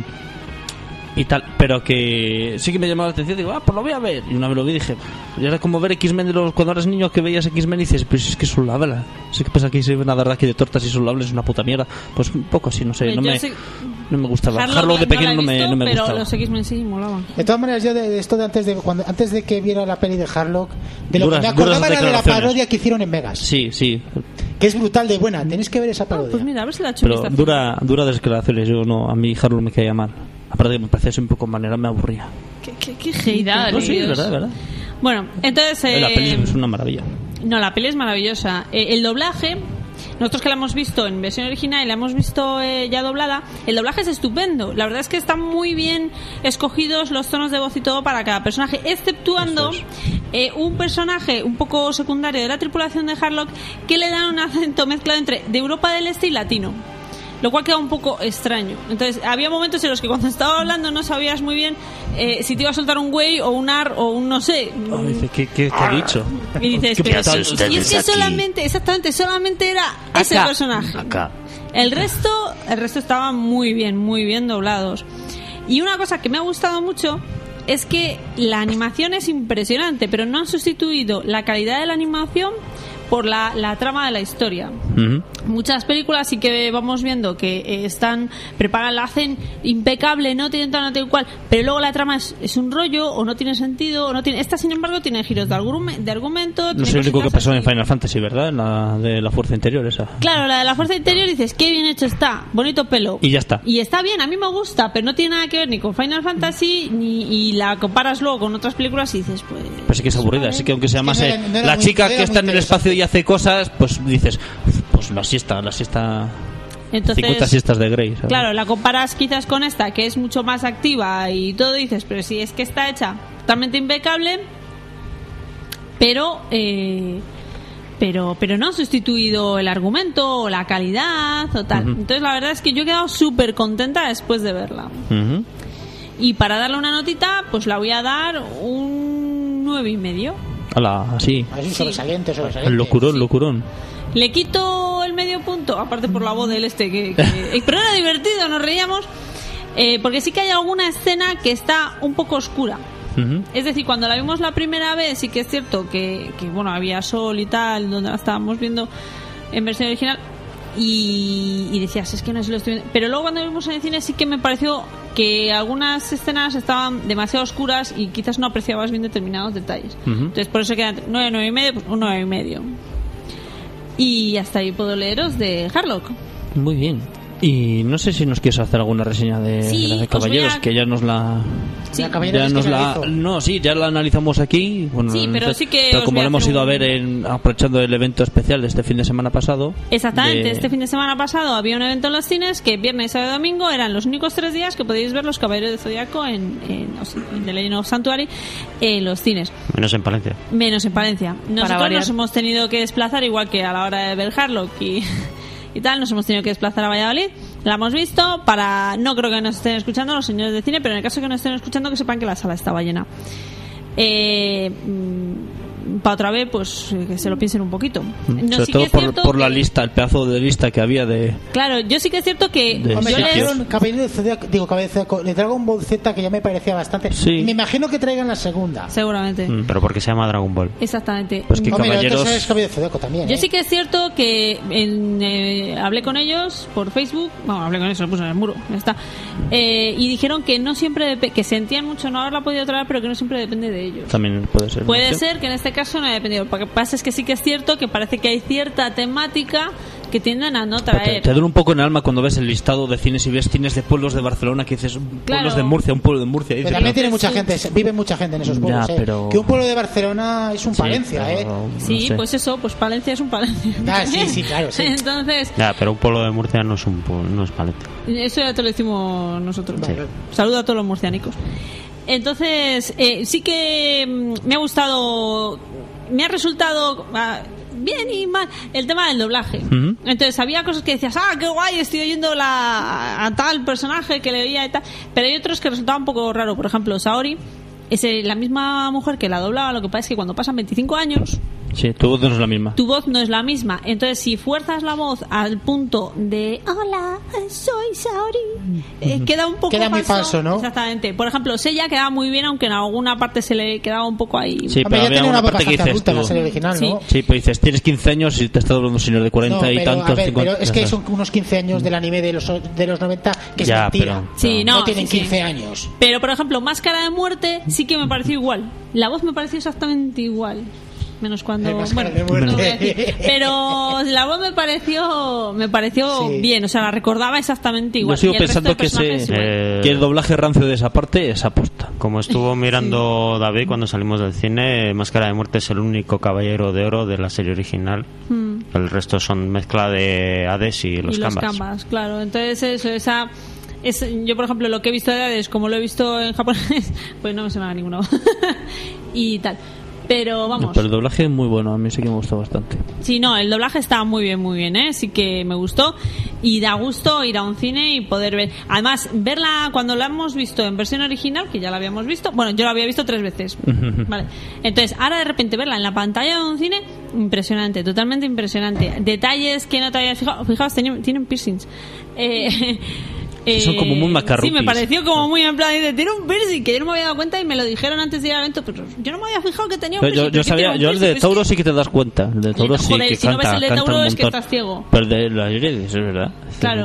y tal, pero que sí que me llamaba la atención. Digo, ah, pues lo voy a ver. Y una vez lo vi y dije, y era como ver X-Men de los, cuando eres niño que veías X-Men y dices, pues es que es un labla. Sí que pasa que se ven a dar aquí de tortas y son lables, es una puta mierda. Pues un poco así, no sé, Eh, no yo me, sé- no me gustaba. Harlock Harlock de no pequeño la he no me, visto, no me pero gustaba. los X-Men sí molaban. De todas maneras, yo de, de esto de antes de cuando antes de que viera la peli de Harlock, de lo Duras- que me acordaba duras era de la declaraciones. parodia que hicieron en Vegas, Sí, sí, que es brutal de buena. Tenéis que ver esa Ah, parodia. pues mira, a ver si la he hecho un pero vistazo. dura, dura declaraciones. Yo no, a mí Harlock me caía mal. Aparte que me parecía así un poco manera, me aburría. Qué, qué, qué hate, Dale, No, sí, Dios. es verdad, es verdad. Bueno, entonces... La eh, peli es una maravilla. No, la peli es maravillosa. Eh, el doblaje, nosotros que la hemos visto en versión original y la hemos visto eh, ya doblada, el doblaje es estupendo. La verdad es que están muy bien escogidos los tonos de voz y todo para cada personaje, exceptuando Eso eh, un personaje un poco secundario de la tripulación de Harlock que le dan un acento mezclado entre de Europa del Este y latino. Lo cual queda un poco extraño. Entonces, había momentos en los que cuando estaba hablando no sabías muy bien eh, si te iba a soltar un güey o un ar o un no sé. Oh, dice, ¿qué, qué, qué ha dicho? Y dices, ¿Qué pero hace si- ustedes y es que aquí? solamente, exactamente, solamente era ese Acá. personaje. Acá. El resto, el resto estaban muy bien, muy bien doblados. Y una cosa que me ha gustado mucho es que la animación es impresionante, pero no han sustituido la calidad de la animación por la, la trama de la historia. Ujú. Muchas películas sí que vamos viendo que eh, están preparan, la hacen impecable, no tienen tal, no tienen cual, pero luego la trama es, es un rollo o no tiene sentido o no tiene. Esta, sin embargo, tiene giros de, argume- de argumento. No tiene es el único que cositas pasó en así. Final Fantasy, ¿verdad? En la de la fuerza interior esa. Claro, la de la fuerza interior dices, qué bien hecho está, bonito pelo. Y ya está. Y está bien, a mí me gusta, pero no tiene nada que ver ni con Final Fantasy ni y la comparas luego con otras películas y dices, pues... Pues sí que es aburrida, así que aunque se Es que no llamase era- no era la muy- chica no que era está muy en el espacio y hace cosas, pues dices, pues la siesta, la siesta... Entonces, cincuenta siestas de Grey, ¿sabes? claro, la comparas quizás con esta, que es mucho más activa y todo, y dices, pero si es que está hecha totalmente impecable, pero... Eh, pero pero no ha sustituido el argumento o la calidad o tal. Ujú. Entonces la verdad es que yo he quedado súper contenta después de verla. Ujú. Y para darle una notita, pues la voy a dar un nueve y medio. Hala, así. Así, Sí. sobresaliente, sobresaliente. El locurón, Sí. locurón. Le quito el medio punto, aparte por la voz del este, que, que- eh, pero era divertido, nos reíamos, eh, porque sí que hay alguna escena que está un poco oscura. Ujú. Es decir, cuando la vimos la primera vez, sí que es cierto que, que bueno, había sol y tal, donde la estábamos viendo en versión original, y, y decías, es que no se lo estoy viendo. Pero luego cuando vimos en el cine sí que me pareció que algunas escenas estaban demasiado oscuras y quizás no apreciabas bien determinados detalles. Ujú. Entonces por eso quedan nueve, nueve y medio, pues un nueve y medio. Y hasta ahí puedo leeros de Harlock. Muy bien. Y no sé si nos quieres hacer alguna reseña de, Sí, de la de os voy Caballeros, a- que ya nos la... Sí. La caballera Ya es que nos se la, hizo. no, sí, ya la analizamos aquí. Bueno, Sí, pero no sé, sí que pero os como voy a lo hemos hacer ido a un- ver en, aprovechando el evento especial de este fin de semana pasado. Exactamente, de- este fin de semana pasado había un evento en los cines que viernes, sábado y domingo eran los únicos tres días que podéis ver los Caballeros de Zodiaco en, en, o sea, en The Legend of Sanctuary en los cines, Menos en Palencia. menos en Palencia. Nosotros variar. nos hemos tenido que desplazar, igual que a la hora de ver Harlock y, y tal, nos hemos tenido que desplazar a Valladolid. La hemos visto para, no creo que nos estén escuchando los señores de cine, pero en el caso que nos estén escuchando que sepan que la sala estaba llena. Eh, mm, para otra vez, pues que se lo piensen un poquito. No, Sobre sí todo que es por, cierto por la que- lista, el pedazo de lista que había de... Claro, yo sí que es cierto que De- Hombre, yo si les- hicieron Caballero de Zodiaco, digo, Caballero de Zodiaco, de Dragon Ball Z, que ya me parecía bastante. Sí. Y me imagino que traigan la segunda. seguramente, Mm. Pero porque se llama Dragon Ball. exactamente. Pues que Hombre, Caballeros- entonces es Caballero de Zodiaco también. Yo ¿eh? sí que es cierto que en, eh, hablé con ellos por Facebook, bueno, hablé con ellos, lo puse en el muro, ya está, eh, y dijeron que no siempre, dep- que sentían mucho no haberla podido traer, pero que no siempre depende de ellos. También puede ser. Puede ¿no? ser que en este caso no haya dependido. Lo que pasa es que sí que es cierto que parece que hay cierta temática que tienden a no Te, traer. te duele un poco en el alma cuando ves el listado de cines y ves cines de pueblos de Barcelona que dices pueblos Claro. de Murcia, un pueblo de Murcia. y Pero dices, también tiene pero- mucha gente, vive mucha gente en esos Ya, pueblos. ¿eh? pero- Que un pueblo de Barcelona es un sí, Palencia, ¿eh? pero no Sí, sé. pues eso, pues Palencia es un Palencia. Ah, sí, sí, claro, sí. Entonces, Ya, pero un pueblo de Murcia no es un pueblo, no es Palencia. eso ya te lo decimos nosotros. Vale. Saludo a todos los murcianicos. Entonces, eh, sí que mm, me ha gustado, me ha resultado ah, bien y mal el tema del doblaje. Ujú. Entonces, había cosas que decías, ah, qué guay, estoy oyendo la, a tal personaje que le oía y tal. Pero hay otros que resultaban un poco raro. Por ejemplo, Saori es eh, la misma mujer que la doblaba, lo que pasa es que cuando pasan veinticinco años, Sí, tu voz no es la misma. tu voz no es la misma. Entonces, si fuerzas la voz al punto de hola, soy Saori, eh, queda un poco Queda muy falso, ¿no? Exactamente. Por ejemplo, Seiya quedaba muy bien, aunque en alguna parte se le quedaba un poco ahí. Sí, Hombre, pero ya había tenía una una voz parte que bastante dices adulta en la tú- serie original, Sí. ¿no? Sí, pues dices, tienes quince años y te está doblando un señor de cuarenta No, y pero, tantos. a ver, cincuenta, pero es que ya son unos quince años del anime de los, de los noventa, que Ya, es mentira. pero- Sí, no, no, tienen sí, sí. quince años. Pero, por ejemplo, Máscara de Muerte sí que me pareció igual. La voz me pareció exactamente igual. Menos cuando... Eh, Máscara bueno, de Muerte. no voy a decir. Pero la voz me pareció me pareció Sí. bien. O sea, la recordaba exactamente igual. Yo sigo Y el resto pensando de que, ese, personajes igual. Eh, que el doblaje rancio de esa parte es aposta. Como estuvo mirando David cuando salimos del cine, Máscara de Muerte es el único caballero de oro de la serie original. Hmm. El resto son mezcla de Hades y los y los Canvas. canvas, claro. Entonces eso, esa... Es, yo, por ejemplo, lo que he visto de Hades, como lo he visto en japonés, pues no me suena a ninguno. Y tal. Pero vamos. Pero el doblaje es muy bueno, a mí sí que me gustó bastante. Sí, no, el doblaje está muy bien, muy bien, ¿eh? Sí que me gustó. Y da gusto ir a un cine y poder ver. Además, verla cuando la hemos visto en versión original, que ya la habíamos visto. Bueno, yo la había visto tres veces. Vale. Entonces, ahora de repente verla en la pantalla de un cine, impresionante, totalmente impresionante. Detalles que no te habías fijado. Fijaos, tienen, tienen piercings. Eh. Son como muy macarrupis. Sí, me pareció como muy en plan, dice, tiene un piercing, que yo no me había dado cuenta y me lo dijeron antes de ir al evento, pero yo no me había fijado que tenía un Pero piercing. yo, yo ¿pero qué sabía, tiene un yo el de piercing? Tauro Es sí que te das cuenta. El de Tauro sí Joder, que si no canta, ves el de canta Tauro un es que montón. estás ciego. Pero el de las Iridis, es verdad. Claro.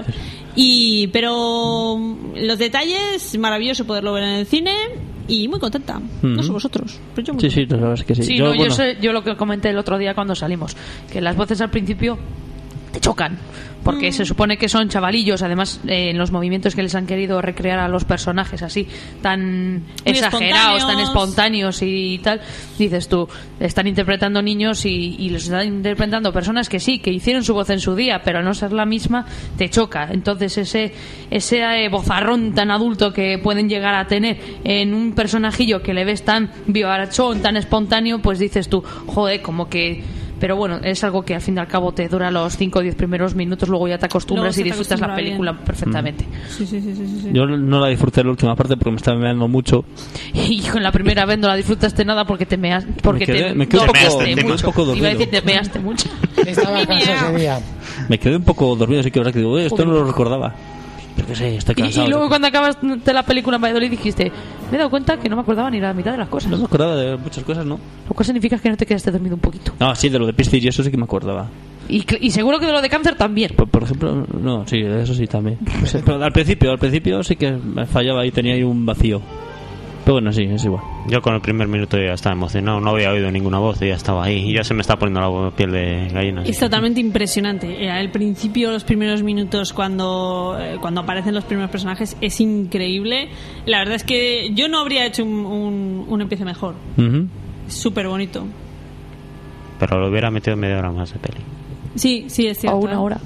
Y, pero mm, los detalles, maravilloso poderlo ver en el cine y muy contenta. No sé vosotros, pero yo muy Sí, sí, la verdad es que sí. Sí, yo, no, yo, bueno, sé, yo lo que comenté el otro día cuando salimos, que las voces al principio te chocan, porque se supone que son chavalillos, además eh, en los movimientos que les han querido recrear a los personajes así, tan exagerados, tan espontáneos. espontáneos y tal, dices tú, están interpretando niños y, y los están interpretando personas que sí, que hicieron su voz en su día, pero al no ser la misma, te choca. Entonces ese, ese eh, vozarrón tan adulto que pueden llegar a tener en un personajillo que le ves tan vivarachón, tan espontáneo, pues dices tú, joder, como que... Pero bueno, es algo que al fin y al cabo te dura los cinco o diez primeros minutos, luego ya te acostumbras Luego se y te disfrutas la acostumbra película bien. perfectamente. Sí, sí, sí, sí, sí, sí. yo no la disfruté la última parte porque me estaba meando mucho. Y con la primera vez no la disfrutaste nada porque te meas, porque Me quedé- te me quedé un poco- dormiste me quedé un mucho. poco Iba a dormido. decir te measte mucho. Estaba cansado ese día. Me quedé un poco dormido, así que verdad que digo, "Eh, esto no lo recordaba. Pero que sé, estoy Y, cansado. y luego cuando acabas de la película en Valladolid dijiste, me he dado cuenta que no me acordaba ni la mitad de las cosas. No me acordaba de muchas cosas, ¿no? Lo cual significa que no te quedaste dormido un poquito. No, sí, de lo de Piscis y eso sí que me acordaba. Y, cl- y seguro que de lo de cáncer también. Por, por ejemplo, no, sí, de eso sí también. Pero al principio, al principio sí que me fallaba y tenía ahí un vacío. Pero bueno, sí, es igual. Yo con el primer minuto ya estaba emocionado, no había oído ninguna voz y ya estaba ahí. Y ya se me está poniendo la piel de gallina. Es totalmente impresionante. Eh, Al principio, los primeros minutos, cuando, eh, cuando aparecen los primeros personajes, es increíble. La verdad es que yo no habría hecho un, un, un empiece mejor. Ujú. Es súper bonito. Pero lo hubiera metido media hora más de peli. Sí, sí, es cierto. O una ¿eh? hora.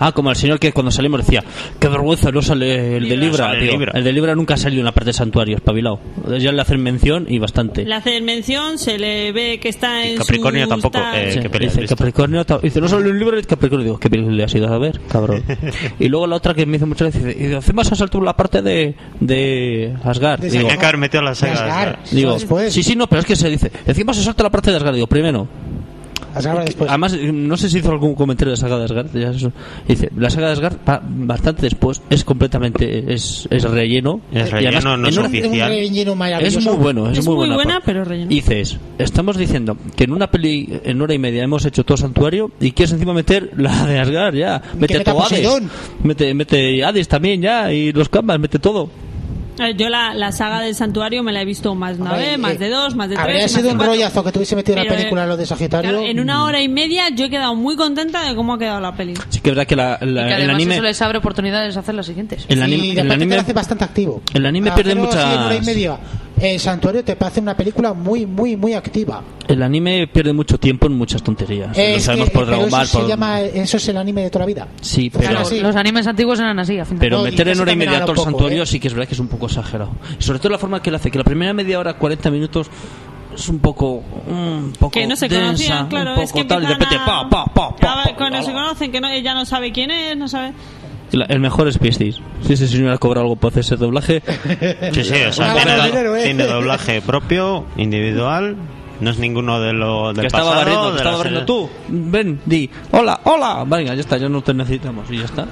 Ah, como el señor que cuando salimos decía, qué vergüenza, no sale el de Libra. Sale Tío, Libra. el de Libra nunca ha salido en la parte de santuario, espabilado. Ya le hacen mención y bastante. Le hacen mención, se le ve que está en Capricornio su tampoco, Star- eh, Sí, qué pelea has dice, visto. Capricornio, ta- dice, no sale un libro de Capricornio. Digo, ¿qué película le has ido a ver, cabrón? Y luego la otra que me hizo mucha gracia, dice, y dice, encima se ha saltado la parte de, de Asgard. De Digo, Tenía que haber metido la De saga. Asgard. digo, Eso después. sí, sí, no, pero es que se dice, encima se salta la parte de Asgard. Digo, primero, Asgard después. además, no sé si hizo algún comentario de la saga de Asgard. Ya eso. Dice, la saga de Asgard va bastante después, es completamente, es, es relleno. Es Y relleno, además, no es en un- oficial. Un relleno maravilloso. es muy bueno, es, Es muy, muy buena, buena, parte. pero relleno. Y dices, estamos diciendo que en una peli, en hora y media hemos hecho todo santuario y quieres encima meter la de Asgard ya. Mete meta todo Hades. Poseidón. Mete, mete Hades también ya y los Canvas, mete todo. Eh, Yo la, la saga del santuario me la he visto más de una Hombre, vez, más eh, de dos, más de tres. Habría más sido de un cuatro. rollazo que tuviese metido en la Pero, película eh, lo de Sagitario. Claro, en una hora y media yo he quedado muy contenta de cómo ha quedado la peli. Sí que es verdad que la, la- Y que el además anime, eso les abre oportunidades de hacer las siguientes. el y anime, de el repente te anime, lo hace bastante activo. el anime pierde Hacerlo así muchas- en hora y media. El Santuario te hace una película muy, muy, muy activa. el anime pierde mucho tiempo en muchas tonterías. Lo Es sabemos que- por pero Dragon eso Ball, se por- llama, eso es el anime de toda la vida. Sí, Funciona pero así. Los animes antiguos eran así, al final. Pero No, meter y en casi hora y también media ahora todo el un poco, santuario ¿eh? sí que es verdad que es un poco exagerado. Y sobre todo la forma que lo hace, que la primera media hora, cuarenta minutos, es un poco. Un poco Que no se densa, conocían, un claro, poco es que tal, y de empiezan repente, a- pa, pa, pa, Ya, pa, pa, cuando pa, se pa. conocen que no, ella no sabe quién es, no sabe. La- El mejor es Piscis. Si ese señor ha cobrado algo por hacer ese doblaje. Sí, sí, o sea, Una tiene, gana de do- dinero, ¿eh? tiene doblaje propio, individual. No es ninguno de los del Que estaba pasado, barriendo, que de estaba la barriendo serie. tú. Ven, di, hola, hola. Venga, ya está, ya no te necesitamos y ya está.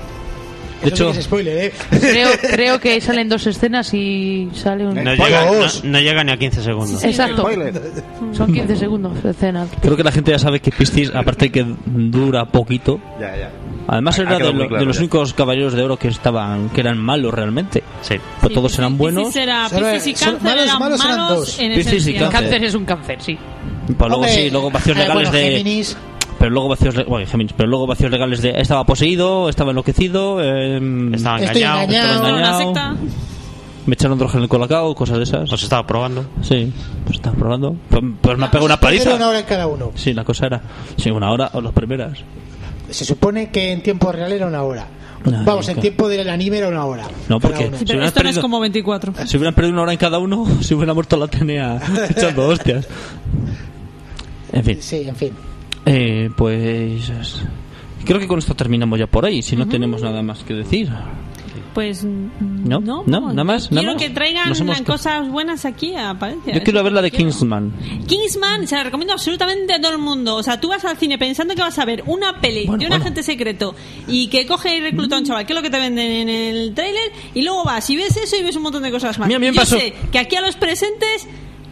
De Eso sí hecho, que es spoiler, ¿eh? Creo, creo que salen dos escenas y sale un... No llega, no, Vamos. no llega ni a quince segundos. Exacto. Son quince segundos de escena. creo que la gente ya sabe que Piscis, aparte que dura poquito, Ya, ya. además Ha- ha era quedado de, muy lo- claro de los ya. únicos caballeros de oro que estaban, que eran malos realmente. Sí. Pues Sí, todos Piscis- eran buenos. Piscis era- Solo- Piscis y son- Cáncer malos- eran malos eran malos dos. en Piscis y esencia. Cáncer. Cáncer es un cáncer, sí. Pues luego Hombre, sí, luego vacíos eh, legales bueno, de. Géminis. Pero luego vacíos, le- bueno, Géminis, pero luego vacíos legales de estaba poseído, estaba enloquecido, eh, Estaba Estoy engañado. engañado. estaba Una engañado, secta. me echaron droga en el colacao, cosas de esas. Os estaba probando. Sí, pues estaba probando. Pues, pues me ha pegado una Pero paliza. una hora en cada uno. Sí, la cosa era. Sí, una hora o las primeras. Se supone que en tiempo real era una hora. Ay, Vamos, en claro. tiempo del anime era una hora. No, Cada porque uno. si Pero hubieran esto no es perdido, como veinticuatro. si hubieran perdido una hora en cada uno, si hubiera muerto la Atenea echando hostias. En fin. Sí, en fin. Eh, pues creo que con esto terminamos ya por ahí, si no tenemos nada más que decir. Pues mm, No, no, no, vamos. nada más, nada Quiero más. que traigan Nos hemos- cosas buenas aquí a Palencia. Yo Eso quiero es ver lo la de que quiero. Kingsman. Kingsman se la recomiendo absolutamente a todo el mundo. O sea, tú vas al cine pensando que vas a ver una peli Bueno, de un bueno. agente secreto y que coge y recluta a un chaval, que es lo que te venden en el tráiler, y luego vas y ves eso y ves un montón de cosas más. Mira, a mí me Yo pasó. sé que aquí a los presentes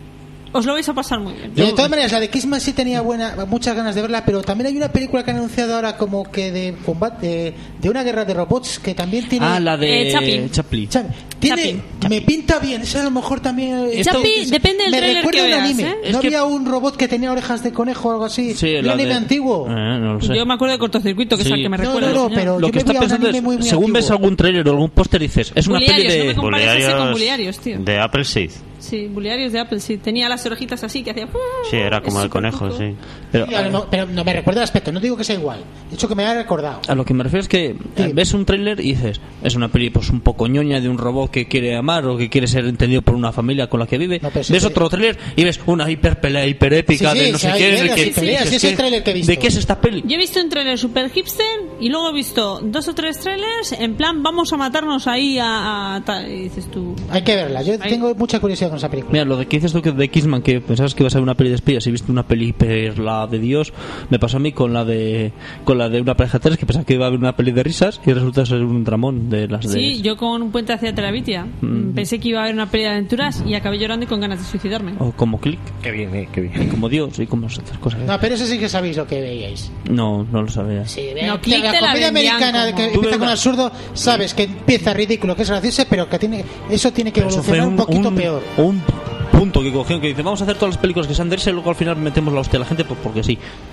os lo vais a pasar muy bien. De todas maneras, la de Kissman sí tenía buena, muchas ganas de verla, pero también hay una película que han anunciado ahora como que de combate, de, de una guerra de robots que también tiene... Ah, la de Eh, Chaplin. Chaplin. Cha- Tiene, Chapi. me pinta bien, esa a lo mejor también... Esto- Chapi, depende del me tráiler recuerda que un veas, anime. ¿eh? Es ¿No que- había un robot que tenía orejas de conejo o algo así? Sí, un la anime de- antiguo. Eh, no lo sé. Yo me acuerdo de cortocircuito, que Sí. es el que me No, recuerda. no, no, el señor. pero Lo yo que me está voy a un pensando anime muy, es, muy según ves antiguo. algún trailer o algún póster, dices, es una peli Buliarios, no me de... compares ese con Buliarios Buliarios, tío. de Apple Seed. Sí, Buliarios de Apple, sí. Tenía las orejitas así que hacía... Sí, era como Es el conejo, supercuco. sí. Pero, Sí, a lo mejor- pero no me recuerda el aspecto, no digo que sea igual. De hecho, que me ha recordado. a lo que me refiero es que Sí. eh, ves un tráiler y dices, es una peli pues un poco ñoña de un robot que quiere amar o que quiere ser entendido por una familia con la que vive. No, pero sí ves que- otro tráiler y ves una hiper pelea, hiper épica Sí, sí, de no sí, sé hay qué. guerras de y que- peleas, dices, sí, es el ¿qué- tráiler que he visto. ¿De qué es esta peli? Yo he visto un tráiler super hipster y luego he visto dos o tres trailers en plan vamos a matarnos ahí a... a tal", y dices tú... Hay que verla, yo Ahí. tengo mucha curiosidad con esa película. Mira, lo de que dices tú que de Kissman, que pensabas que ibas a ver una peli de espías y viste una peli hiper la de Dios, me pasó a mí con la de con la de una pareja de tres, que pensaba que iba a haber una peli de risas y resulta ser un dramón de las de... Sí, yo con un puente hacia Telavitia Mm. pensé que iba a haber una peli de aventuras y acabé llorando y con ganas de suicidarme. O como Click, Qué bien, eh, qué y bien. como Dios, y como esas cosas. No, pero eso sí que sabéis lo que veíais. No, no lo sabía. Sí, No, vea, Click la te la comedia vendían americana como- que Tú empieza ves con la- absurdo, sabes que empieza ridículo, que es gracioso, pero que tiene eso tiene que Pero eso fue evolucionar un, poquito un- peor. un punto que cogieron, que dice, vamos a hacer todas las películas que sean de risa y luego al final metemos la hostia a la gente pues porque sí.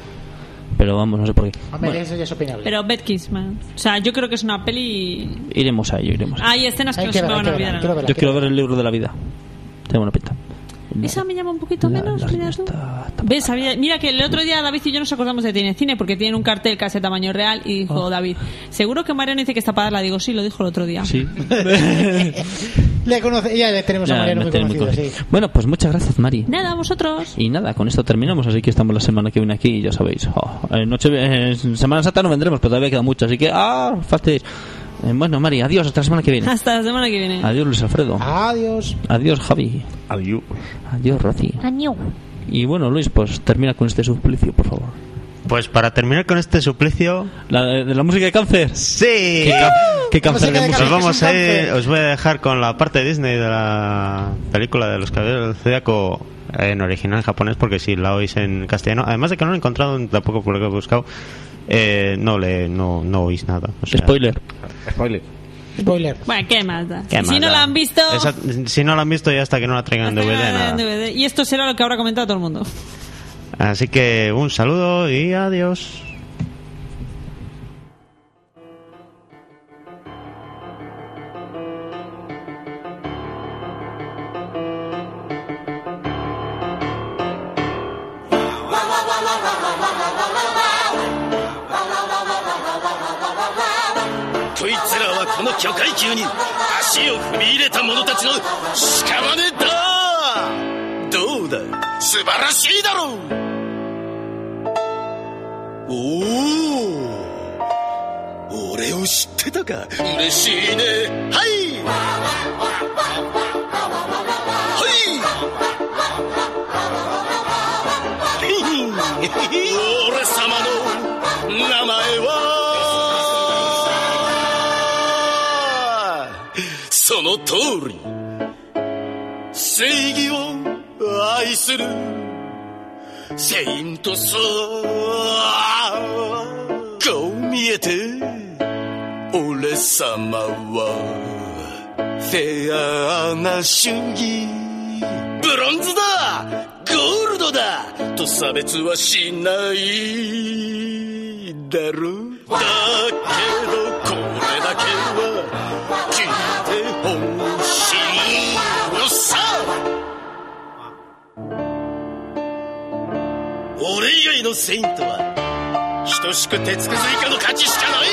Pero vamos, no sé por qué. Hombre, Bueno, eso ya es opinable. Pero Bad Kissman. O sea, yo creo que es una peli... iremos a ello, iremos a ello. Hay escenas que Hay no que se me verla, van a hay que olvidar. verla, quiero verla, Yo quiero quiero ver el libro de la vida. Tiene buena pinta. Esa me llama un poquito La- menos. la mira señora tú. está- está- ¿Ves? Había- mira que el otro día David y yo nos acordamos de Tiene Cine porque tienen un cartel casi a tamaño real y dijo Oh. David, seguro que Mariano dice que está para darla. Digo, sí, lo dijo el otro día. Sí. Le conoce, ya le tenemos a Ya, Mariano me muy tiene muy conocido, conocido. sí. Bueno, pues muchas gracias, Mari. Nada, vosotros. Y nada, con esto terminamos, así que estamos la semana que viene aquí, ya sabéis. Oh, en noche, en Semana Santa no vendremos, pero todavía queda mucho, así que ¡ah! Fastidio. Eh, bueno, Mari, adiós, hasta la semana que viene. Hasta la semana que viene. Adiós, Luis Alfredo. Adiós. Adiós, Javi. Adiós. Adiós, Rosy. Y bueno, Luis, pues termina con este suplicio, por favor. Pues para terminar con este suplicio... ¿La de, de la música de cáncer? ¡Sí! ¿Qué, ca- qué cáncer de Música de música? Os vamos Es un a ir, cáncer. os voy a dejar con la parte de Disney de la película de los Caballeros del Zodiaco en original japonés, porque si la oís en castellano, además de que no lo he encontrado tampoco por lo que he buscado, eh, no le no, no oís nada. O sea, Spoiler. Spoiler. Spoiler. Bueno, ¿qué más da? ¿qué Si más no da? la han visto... Esa- si no la han visto ya hasta que no la traigan en D V D, nada. D V D. Y esto será lo que habrá comentado todo el mundo. Así que un saludo y adiós. こいつらはこの巨海級に足を踏み入れた者たちの屍だ。どうだ、素晴らしいだろう。おお、俺を知ってたか。嬉しいね。はいはい俺様の名前はその通り、正義を愛するセイントス。こう見えて俺様はフェアな主義。ブロンズだ、ゴールドだと差別はしないだろう。だけどこれだけは聞いてほしいのさ。俺以外のセイントは等しく鉄くず以下の価値しかない。